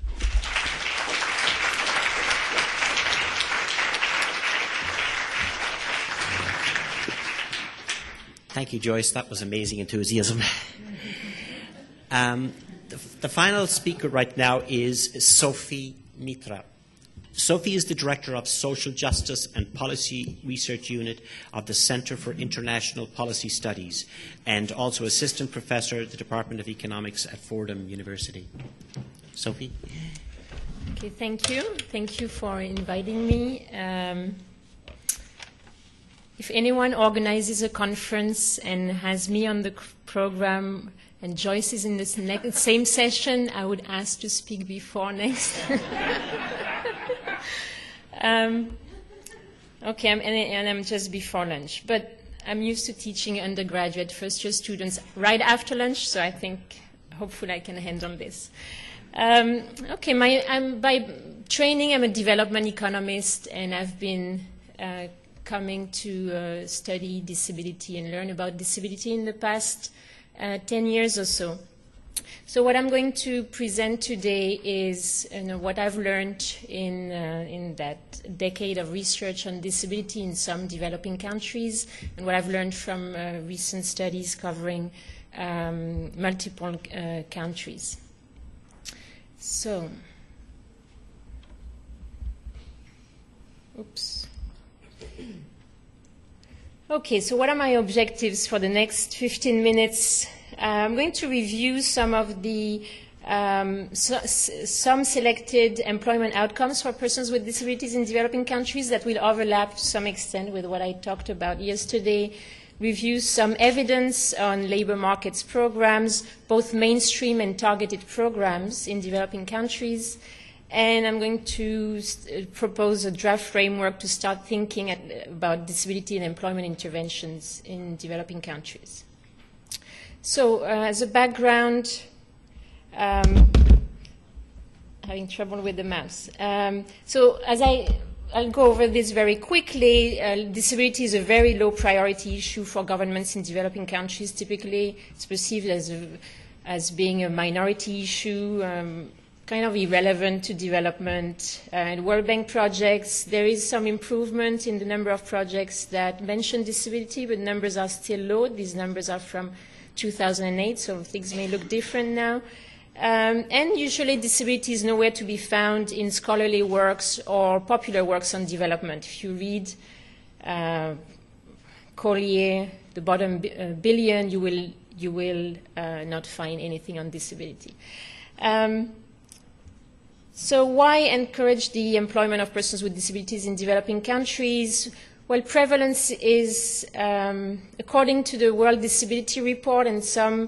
Thank you, Joyce. That was amazing enthusiasm. The final speaker right now is Sophie Mitra. Sophie is the Director of Social Justice and Policy Research Unit of the Centre for International Policy Studies and also Assistant Professor at the Department of Economics at Fordham University. Sophie? Okay, thank you. Thank you for inviting me. If anyone organizes a conference and has me on the program and Joyce is in the same session, I would ask to speak before next. Okay, I'm just before lunch. But I'm used to teaching undergraduate first-year students right after lunch, so I think hopefully I can handle this. Okay, by training, I'm a development economist, and I've been coming to study disability and learn about disability in the past 10 years or so. So what I'm going to present today is what I've learned in that decade of research on disability in some developing countries, and what I've learned from recent studies covering multiple countries. So, oops. Okay, so what are my objectives for the next 15 minutes? I'm going to review some of the some selected employment outcomes for persons with disabilities in developing countries that will overlap to some extent with what I talked about yesterday. Review some evidence on labor markets programs, both mainstream and targeted programs in developing countries. And I'm going to propose a draft framework to start thinking about disability and employment interventions in developing countries. So as a background, having trouble with the mouse. So as I'll go over this very quickly. Disability is a very low priority issue for governments in developing countries. Typically, it's perceived as being a minority issue, kind of irrelevant to development. And World Bank projects, there is some improvement in the number of projects that mention disability, but numbers are still low. These numbers are from 2008, so things may look different now. And usually disability is nowhere to be found in scholarly works or popular works on development. If you read Collier, the bottom billion, you will not find anything on disability. So why encourage the employment of persons with disabilities in developing countries? Well, prevalence is, according to the World Disability Report and some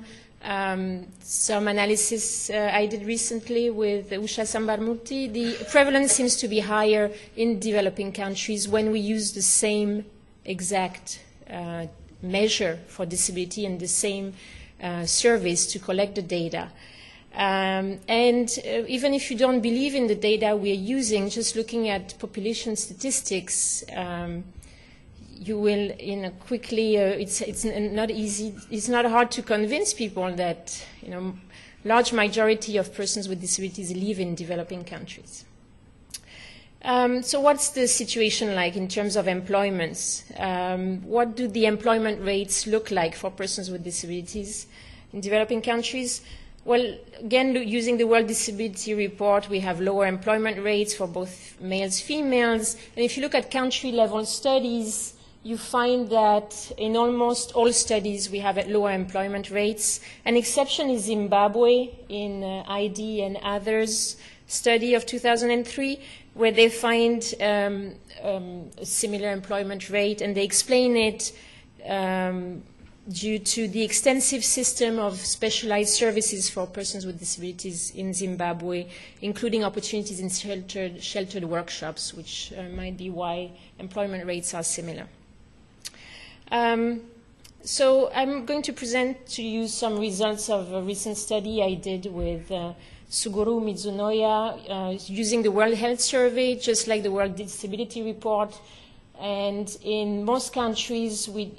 analysis I did recently with Usha Sambarmurthy, the prevalence seems to be higher in developing countries when we use the same exact measure for disability and the same surveys to collect the data. And even if you don't believe in the data we are using, just looking at population statistics, you will quickly, it's not easy, it's not hard to convince people that, large majority of persons with disabilities live in developing countries. So what's the situation like in terms of employments? What do the employment rates look like for persons with disabilities in developing countries? Well, again, using the World Disability Report, we have lower employment rates for both males, females. And if you look at country-level studies, you find that in almost all studies we have at lower employment rates. An exception is Zimbabwe in ID and others study of 2003, where they find a similar employment rate, and they explain it due to the extensive system of specialized services for persons with disabilities in Zimbabwe, including opportunities in sheltered workshops, which might be why employment rates are similar. So I'm going to present to you some results of a recent study I did with Suguru Mizunoya using the World Health Survey, just like the World Disability Report. And in most countries, we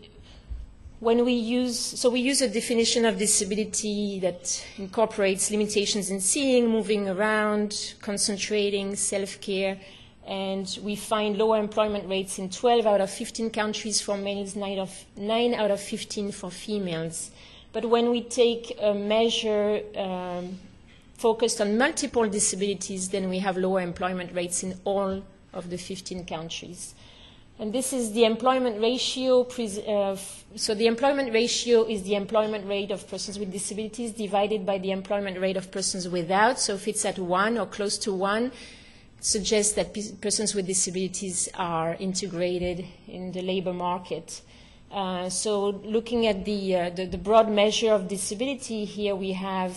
use a definition of disability that incorporates limitations in seeing, moving around, concentrating, self-care, and we find lower employment rates in 12 out of 15 countries for males, 9 out of 15 for females. But when we take a measure focused on multiple disabilities, then we have lower employment rates in all of the 15 countries. And this is the employment ratio. So the employment ratio is the employment rate of persons with disabilities divided by the employment rate of persons without. So if it's at 1 or close to 1, it suggests that persons with disabilities are integrated in the labor market. So looking at the broad measure of disability here, we have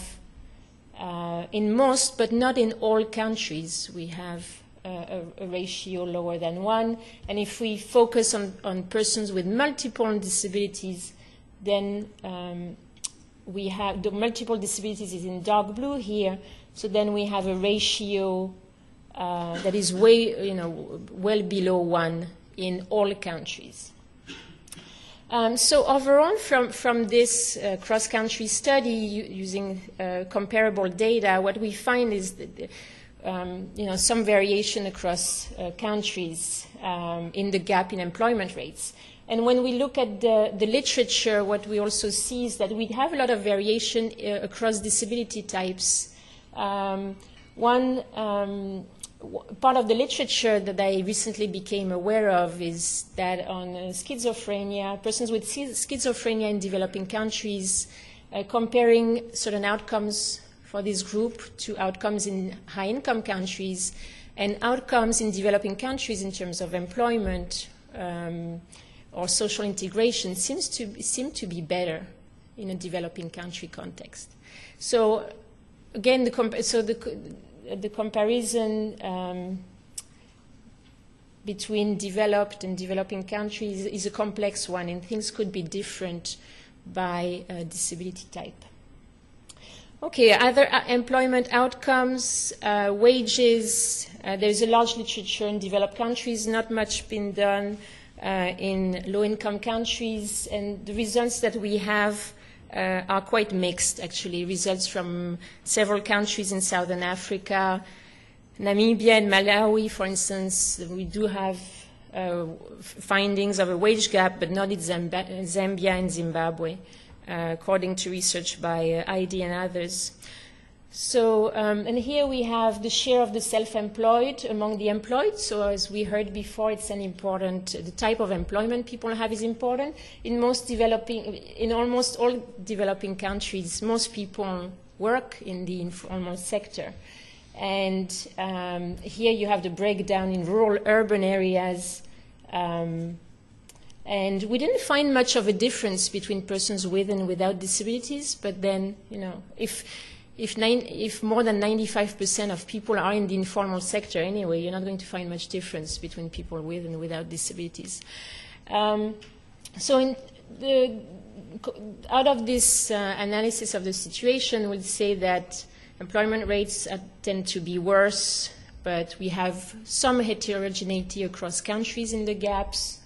in most, but not in all countries, we have a ratio lower than 1. And if we focus on persons with multiple disabilities, then we have the multiple disabilities is in dark blue here. So then we have a ratio that is well below 1 in all countries. So overall, from this cross-country study using comparable data, what we find is that some variation across countries in the gap in employment rates. And when we look at the literature, what we also see is that we have a lot of variation across disability types. One part of the literature that I recently became aware of is that on schizophrenia, persons with schizophrenia in developing countries, comparing certain outcomes for this group to outcomes in high-income countries and outcomes in developing countries in terms of employment or social integration seem to be better in a developing country context. So again, the comparison between developed and developing countries is a complex one, and things could be different by disability type. Okay, other employment outcomes, wages. There's a large literature in developed countries, not much been done in low-income countries, and the results that we have are quite mixed, actually. Results from several countries in Southern Africa, Namibia and Malawi, for instance. We do have findings of a wage gap, but not in Zambia and Zimbabwe, according to research by ID and others. So, and here we have the share of the self-employed among the employed. So as we heard before, it's an important, the type of employment people have is important. In almost all developing countries, most people work in the informal sector. And here you have the breakdown in rural, urban areas. And we didn't find much of a difference between persons with and without disabilities, but then, if more than 95% of people are in the informal sector anyway, you're not going to find much difference between people with and without disabilities. So out of this analysis of the situation, we'll say that employment rates tend to be worse, but we have some heterogeneity across countries in the gaps.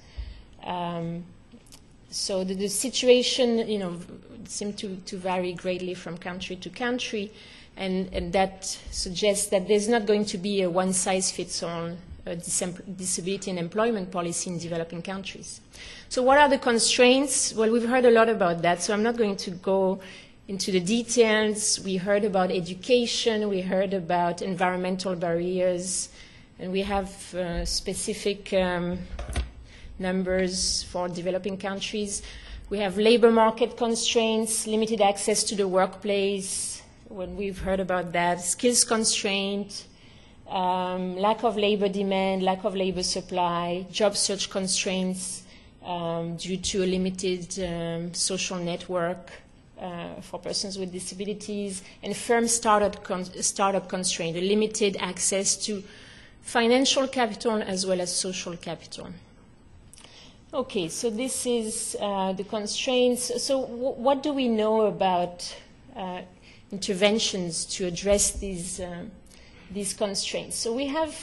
So the situation, seemed to vary greatly from country to country, and that suggests that there's not going to be a one-size-fits-all disability and employment policy in developing countries. So what are the constraints? Well, we've heard a lot about that, so I'm not going to go into the details. We heard about education, we heard about environmental barriers, and we have specific numbers for developing countries. We have labor market constraints, limited access to the workplace, when we've heard about that, skills constraint, lack of labor demand, lack of labor supply, job search constraints due to a limited social network for persons with disabilities, and firm startup constraint, a limited access to financial capital as well as social capital. Okay, so this is the constraints. So what do we know about interventions to address these constraints? So we have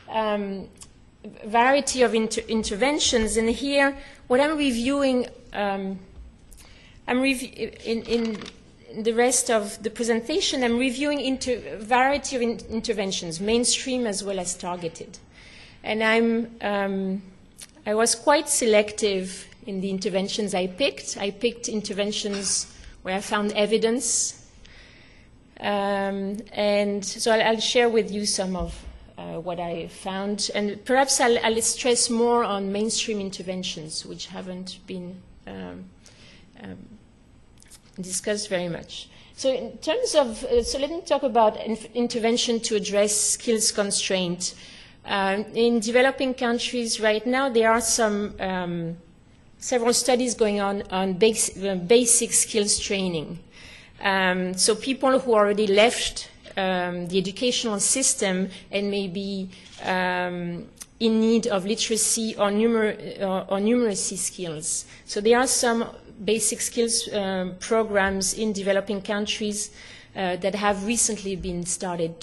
variety of interventions, and here what I'm reviewing, in the rest of the presentation, I'm reviewing variety of interventions, mainstream as well as targeted. And I was quite selective in the interventions I picked. I picked interventions where I found evidence. And so I'll share with you some of what I found. And perhaps I'll stress more on mainstream interventions, which haven't been discussed very much. So in terms of, so let me talk about intervention to address skills constraint. In developing countries right now, there are some several studies going on basic skills training. So people who already left the educational system and may be in need of literacy or numeracy skills. So there are some basic skills programs in developing countries that have recently been started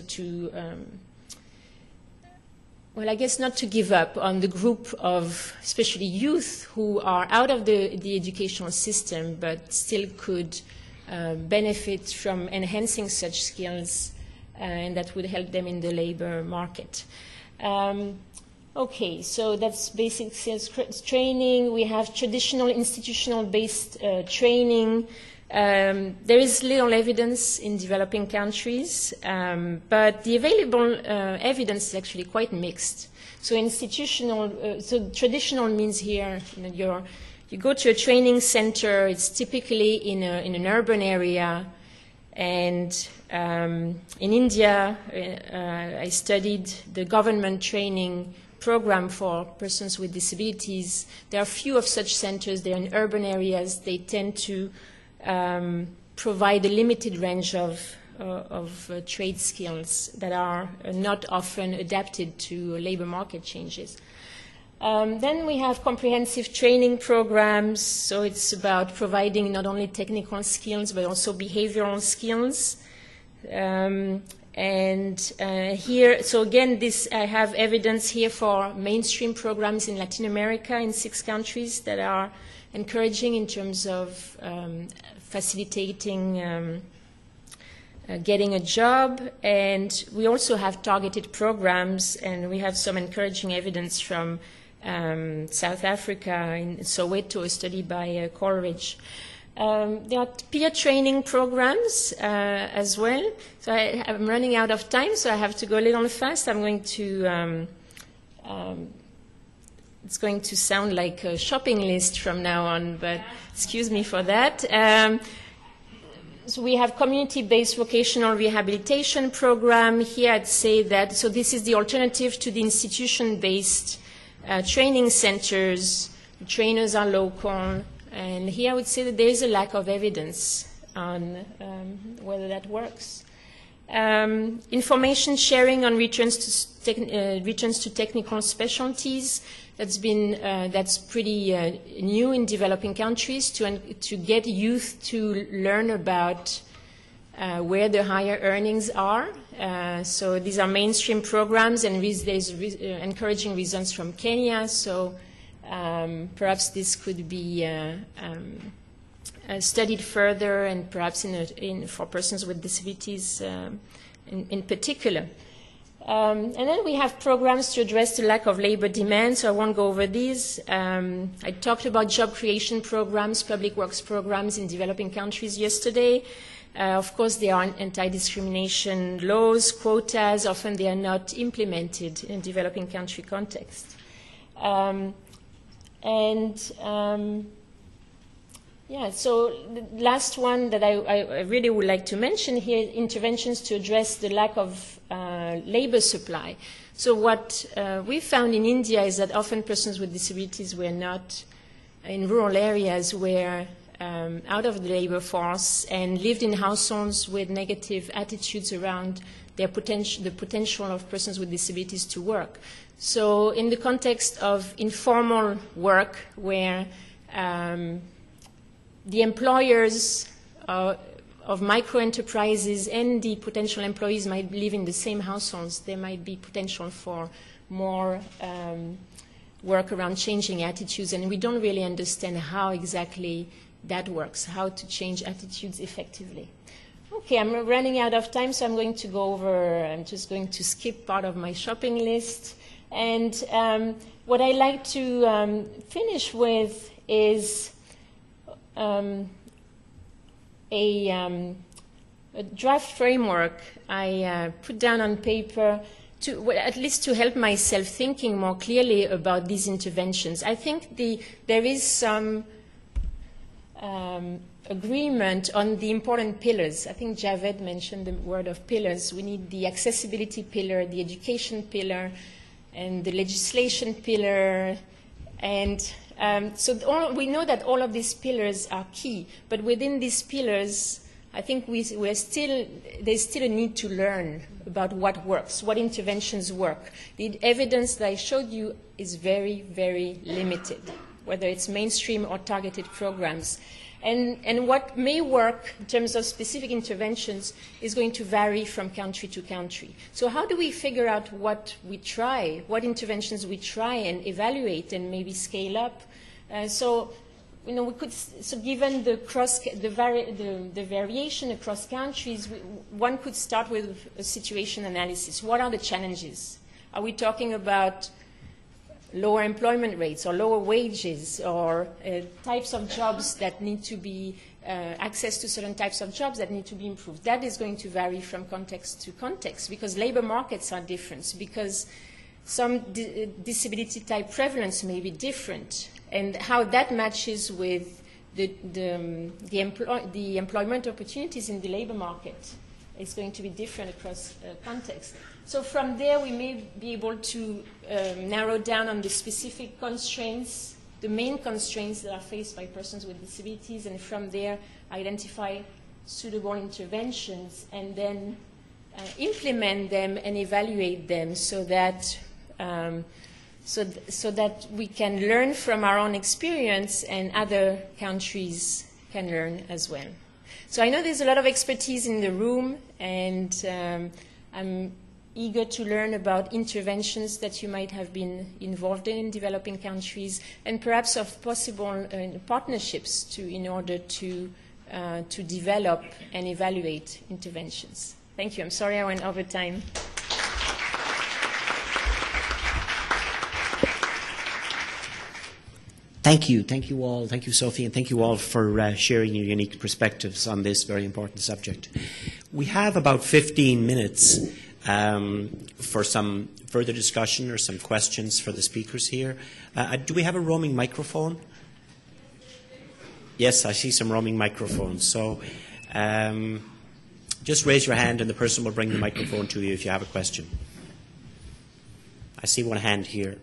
well, I guess not to give up on the group of especially youth who are out of the educational system but still could benefit from enhancing such skills, and that would help them in the labor market. Okay, so that's basic skills training. We have traditional institutional-based training. There is little evidence in developing countries, but the available evidence is actually quite mixed. So institutional, so traditional means here, you go to a training center. It's typically in an urban area, and in India, I studied the government training program for persons with disabilities. There are few of such centers. They're in urban areas. They tend to provide a limited range of trade skills that are not often adapted to labor market changes. Then we have comprehensive training programs. So it's about providing not only technical skills but also behavioral skills. Here, so again, I have evidence here for mainstream programs in Latin America in 6 countries that are encouraging in terms of facilitating getting a job. And we also have targeted programs, and we have some encouraging evidence from South Africa, in Soweto, a study by Coleridge. There are peer training programs as well. So I'm running out of time, so I have to go a little fast. I'm going to, it's going to sound like a shopping list from now on, but excuse me for that. So we have community-based vocational rehabilitation program. Here I'd say that, so this is the alternative to the institution-based training centers. The trainers are local. And here I would say that there is a lack of evidence on whether that works. Information sharing on returns to technical specialties. That's pretty new in developing countries to get youth to learn about where the higher earnings are. So these are mainstream programs, and there's encouraging results from Kenya. So perhaps this could be studied further, and perhaps for persons with disabilities in particular. And then we have programs to address the lack of labor demand, so I won't go over these. I talked about job creation programs, public works programs in developing countries yesterday. Of course, there are anti-discrimination laws, quotas. Often they are not implemented in a developing country context. Yeah, so the last one that I really would like to mention here, interventions to address the lack of labor supply. So what we found in India is that often persons with disabilities were not in rural areas where out of the labor force and lived in households with negative attitudes around the potential of persons with disabilities to work. So in the context of informal work where the employers of micro-enterprises and the potential employees might live in the same households, there might be potential for more work around changing attitudes, and we don't really understand how exactly that works, how to change attitudes effectively. Okay, I'm running out of time, so I'm just going to skip part of my shopping list. And what I like to finish with is a draft framework I put down on paper at least to help myself thinking more clearly about these interventions. I think there is some agreement on the important pillars. I think Javed mentioned the word of pillars. We need the accessibility pillar, the education pillar, and the legislation pillar. And so we know that all of these pillars are key, but within these pillars, I think there's still a need to learn about what works, what interventions work. The evidence that I showed you is very, very limited, whether it's mainstream or targeted programs. And what may work in terms of specific interventions is going to vary from country to country. So how do we figure out what we try, what interventions we try and evaluate and maybe scale up? Given the variation across countries, one could start with a situation analysis. What are the challenges? Are we talking about lower employment rates or lower wages or types of jobs that need to be, access to certain types of jobs that need to be improved? That is going to vary from context to context because labor markets are different, because some disability type prevalence may be different, and how that matches with the employment opportunities in the labor market is going to be different across contexts. So from there, we may be able to narrow down on the specific constraints, the main constraints that are faced by persons with disabilities, and from there, identify suitable interventions, and then implement them and evaluate them so that so that we can learn from our own experience and other countries can learn as well. So I know there's a lot of expertise in the room, and I'm eager to learn about interventions that you might have been involved in developing countries, and perhaps of possible partnerships in order to develop and evaluate interventions. Thank you. I'm sorry I went over time. Thank you. Thank you all. Thank you, Sophie, and thank you all for sharing your unique perspectives on this very important subject. We have about 15 minutes for some further discussion or some questions for the speakers here. Do we have a roaming microphone? Yes, I see some roaming microphones. So just raise your hand and the person will bring the microphone to you if you have a question. I see one hand here.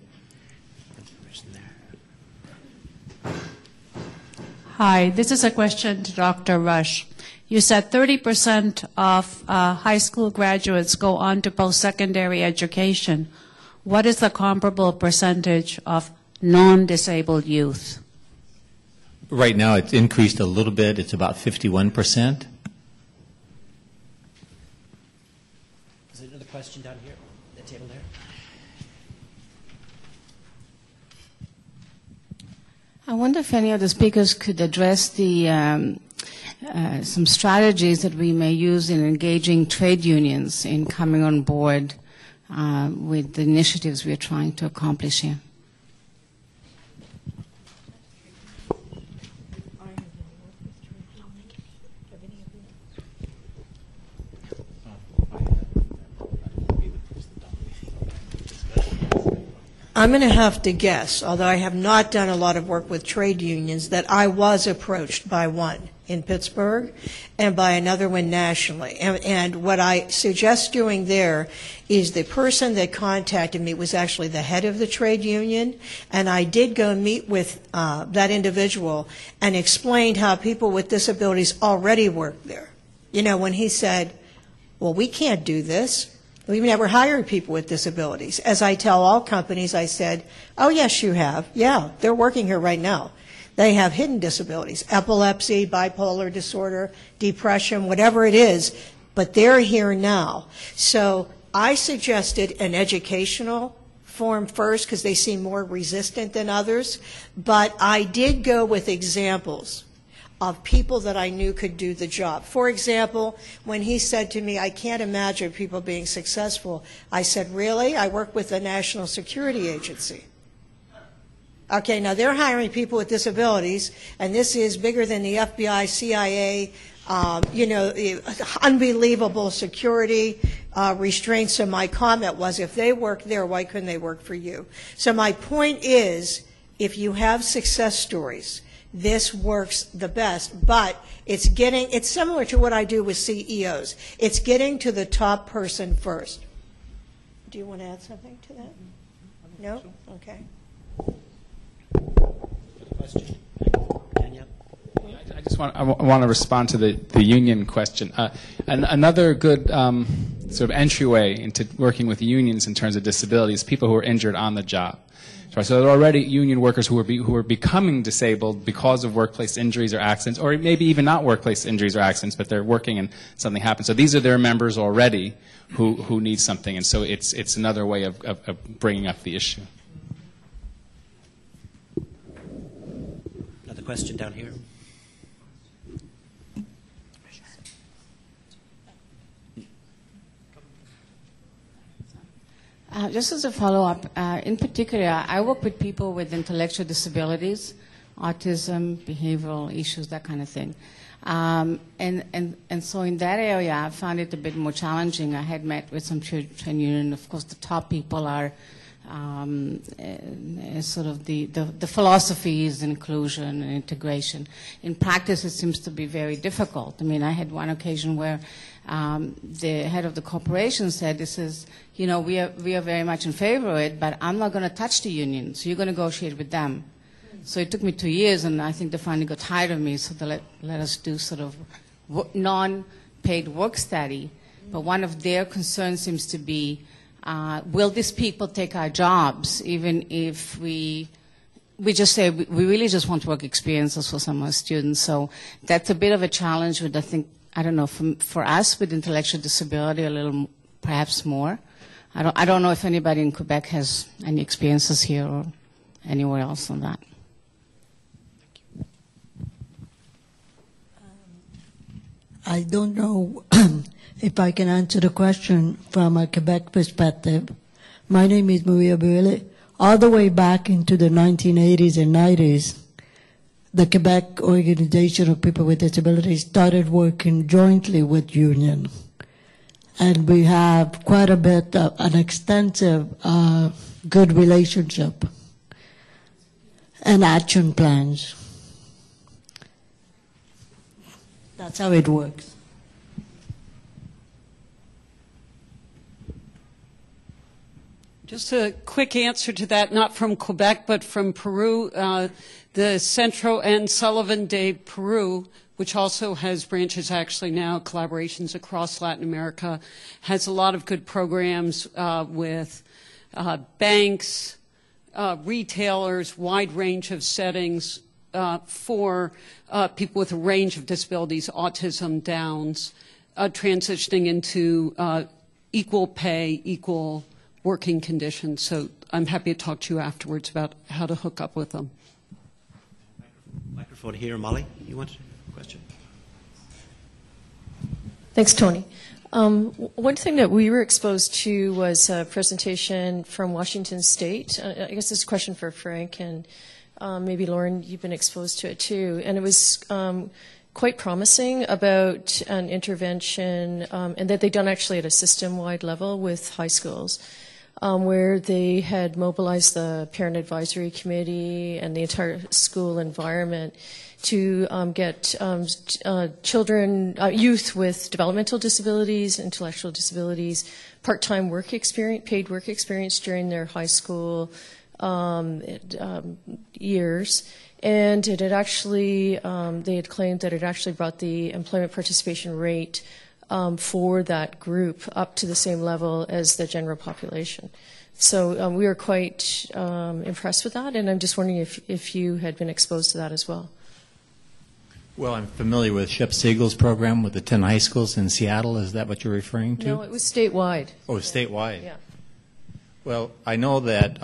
Hi, this is a question to Dr. Rush. You said 30% of high school graduates go on to post-secondary education. What is the comparable percentage of non-disabled youth? Right now it's increased a little bit. It's about 51%. Is there another question down here, the table there? I wonder if any of the speakers could address the some strategies that we may use in engaging trade unions in coming on board with the initiatives we are trying to accomplish here. I'm going to have to guess, although I have not done a lot of work with trade unions, that I was approached by one in Pittsburgh and by another one nationally. And what I suggest doing there is the person that contacted me was actually the head of the trade union, and I did go meet with that individual and explained how people with disabilities already work there. You know, when he said, well, we can't do this. We've never hired people with disabilities. As I tell all companies, I said, oh, yes, you have. Yeah, they're working here right now. They have hidden disabilities, epilepsy, bipolar disorder, depression, whatever it is, but they're here now. So I suggested an educational form first because they seem more resistant than others, but I did go with examples of people that I knew could do the job. For example, when he said to me, I can't imagine people being successful, I said, really? I work with the National Security Agency. Okay, now they're hiring people with disabilities, and this is bigger than the FBI, CIA, unbelievable security restraints. So my comment was, if they work there, why couldn't they work for you? So my point is, if you have success stories, this works the best, but it's similar to what I do with CEOs. It's getting to the top person first. Do you want to add something to that? No? Okay. Question? Danielle? I just want to respond to the union question. Another good sort of entryway into working with unions in terms of disabilities, people who are injured on the job. So there are already union workers who are becoming disabled because of workplace injuries or accidents, or maybe even not workplace injuries or accidents, but they're working and something happens. So these are their members already who need something, and so it's another way of bringing up the issue. Another question down here. Just as a follow-up, in particular, I work with people with intellectual disabilities, autism, behavioral issues, that kind of thing. And so in that area, I found it a bit more challenging. I had met with some trade union. Of course, the top people are sort of the philosophy is inclusion and integration. In practice, it seems to be very difficult. I mean, I had one occasion where the head of the corporation said, "This is, we are very much in favor of it, but I'm not going to touch the union, so you're going to negotiate with them." So it took me 2 years, and I think they finally got tired of me, so they let us do sort of non-paid work study. But one of their concerns seems to be, will these people take our jobs, even if we just say we really just want work experiences for some of our students? So that's a bit of a challenge with, I don't know, for us with intellectual disability, a little perhaps more. I don't know if anybody in Quebec has any experiences here or anywhere else on that. I don't know if I can answer the question from a Quebec perspective. My name is Maria Buele. All the way back into the 1980s and 90s, the Quebec Organization of People with Disabilities started working jointly with union. And we have quite a bit of an extensive, good relationship and action plans. That's how it works. Just a quick answer to that, not from Quebec, but from Peru. The Centro and Sullivan de Peru, which also has branches actually now, collaborations across Latin America, has a lot of good programs with banks, retailers, wide range of settings for people with a range of disabilities, autism, Downs, transitioning into equal pay, equal working conditions. So I'm happy to talk to you afterwards about how to hook up with them. Microphone here. Molly, you want a question? Thanks, Tony. One thing that we were exposed to was a presentation from Washington State. I guess this is a question for Frank, and maybe Lauren, you've been exposed to it too. And it was quite promising about an intervention, and that they've done actually at a system-wide level with high schools, where they had mobilized the parent advisory committee and the entire school environment to get youth with developmental disabilities, intellectual disabilities, part-time work experience, paid work experience during their high school years. And it had actually, they had claimed that it actually brought the employment participation rate for that group up to the same level as the general population. So we were quite impressed with that, and I'm just wondering if you had been exposed to that as well. Well, I'm familiar with Shep Siegel's program with the 10 high schools in Seattle. Is that what you're referring to? No, it was statewide. Oh, statewide. Yeah. Well, I know that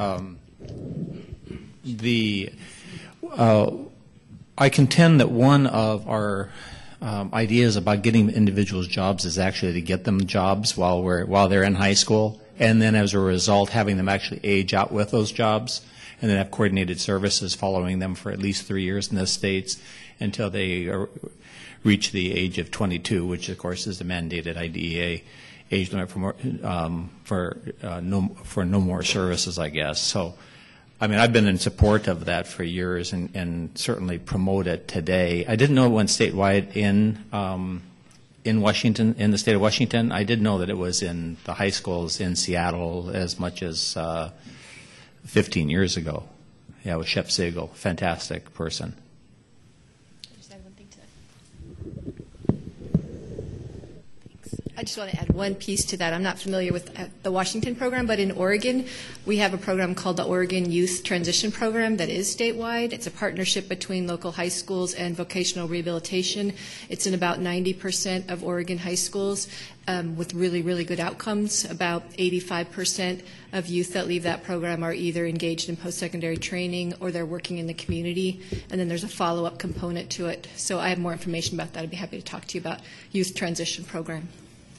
I contend that one of our ideas about getting individuals jobs is actually to get them jobs while they're in high school, and then as a result having them actually age out with those jobs, and then have coordinated services following them for at least 3 years in the States until they reach the age of 22, which of course is the mandated IDEA age limit for no more services, I guess. So, I mean, I've been in support of that for years and certainly promote it today. I didn't know it went statewide in Washington, in the state of Washington. I did know that it was in the high schools in Seattle as much as 15 years ago. Yeah, with Shep Siegel, fantastic person. I just want to add one piece to that. I'm not familiar with the Washington program, but in Oregon, we have a program called the Oregon Youth Transition Program that is statewide. It's a partnership between local high schools and vocational rehabilitation. It's in about 90% of Oregon high schools with really, really good outcomes. About 85% of youth that leave that program are either engaged in post-secondary training or they're working in the community, and then there's a follow-up component to it. So I have more information about that. I'd be happy to talk to you about Youth Transition Program.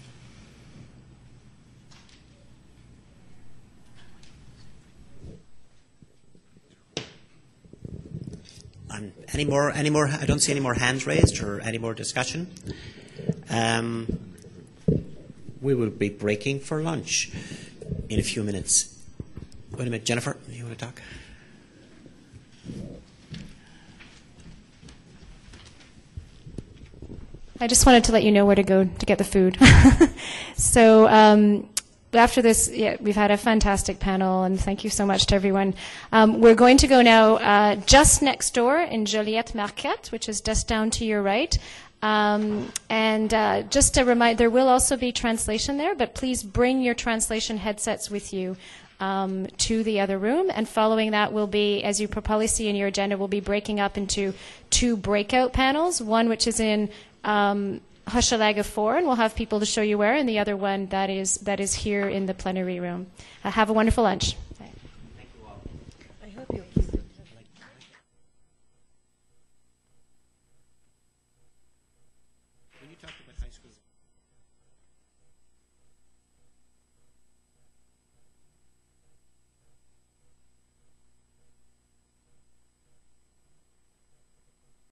Any more? I don't see any more hands raised or any more discussion. We will be breaking for lunch in a few minutes. Wait a minute, Jennifer, you want to talk? I just wanted to let you know where to go to get the food. So after this, yeah, we've had a fantastic panel, and thank you so much to everyone. We're going to go now just next door in Joliette Marquette, which is just down to your right. And just to remind, there will also be translation there, but please bring your translation headsets with you to the other room. And following that will be, as you probably see in your agenda, we'll be breaking up into 2 breakout panels, one which is in Hochelaga 4, and we'll have people to show you where, and the other one that is here in the plenary room. Have a wonderful lunch. I hope you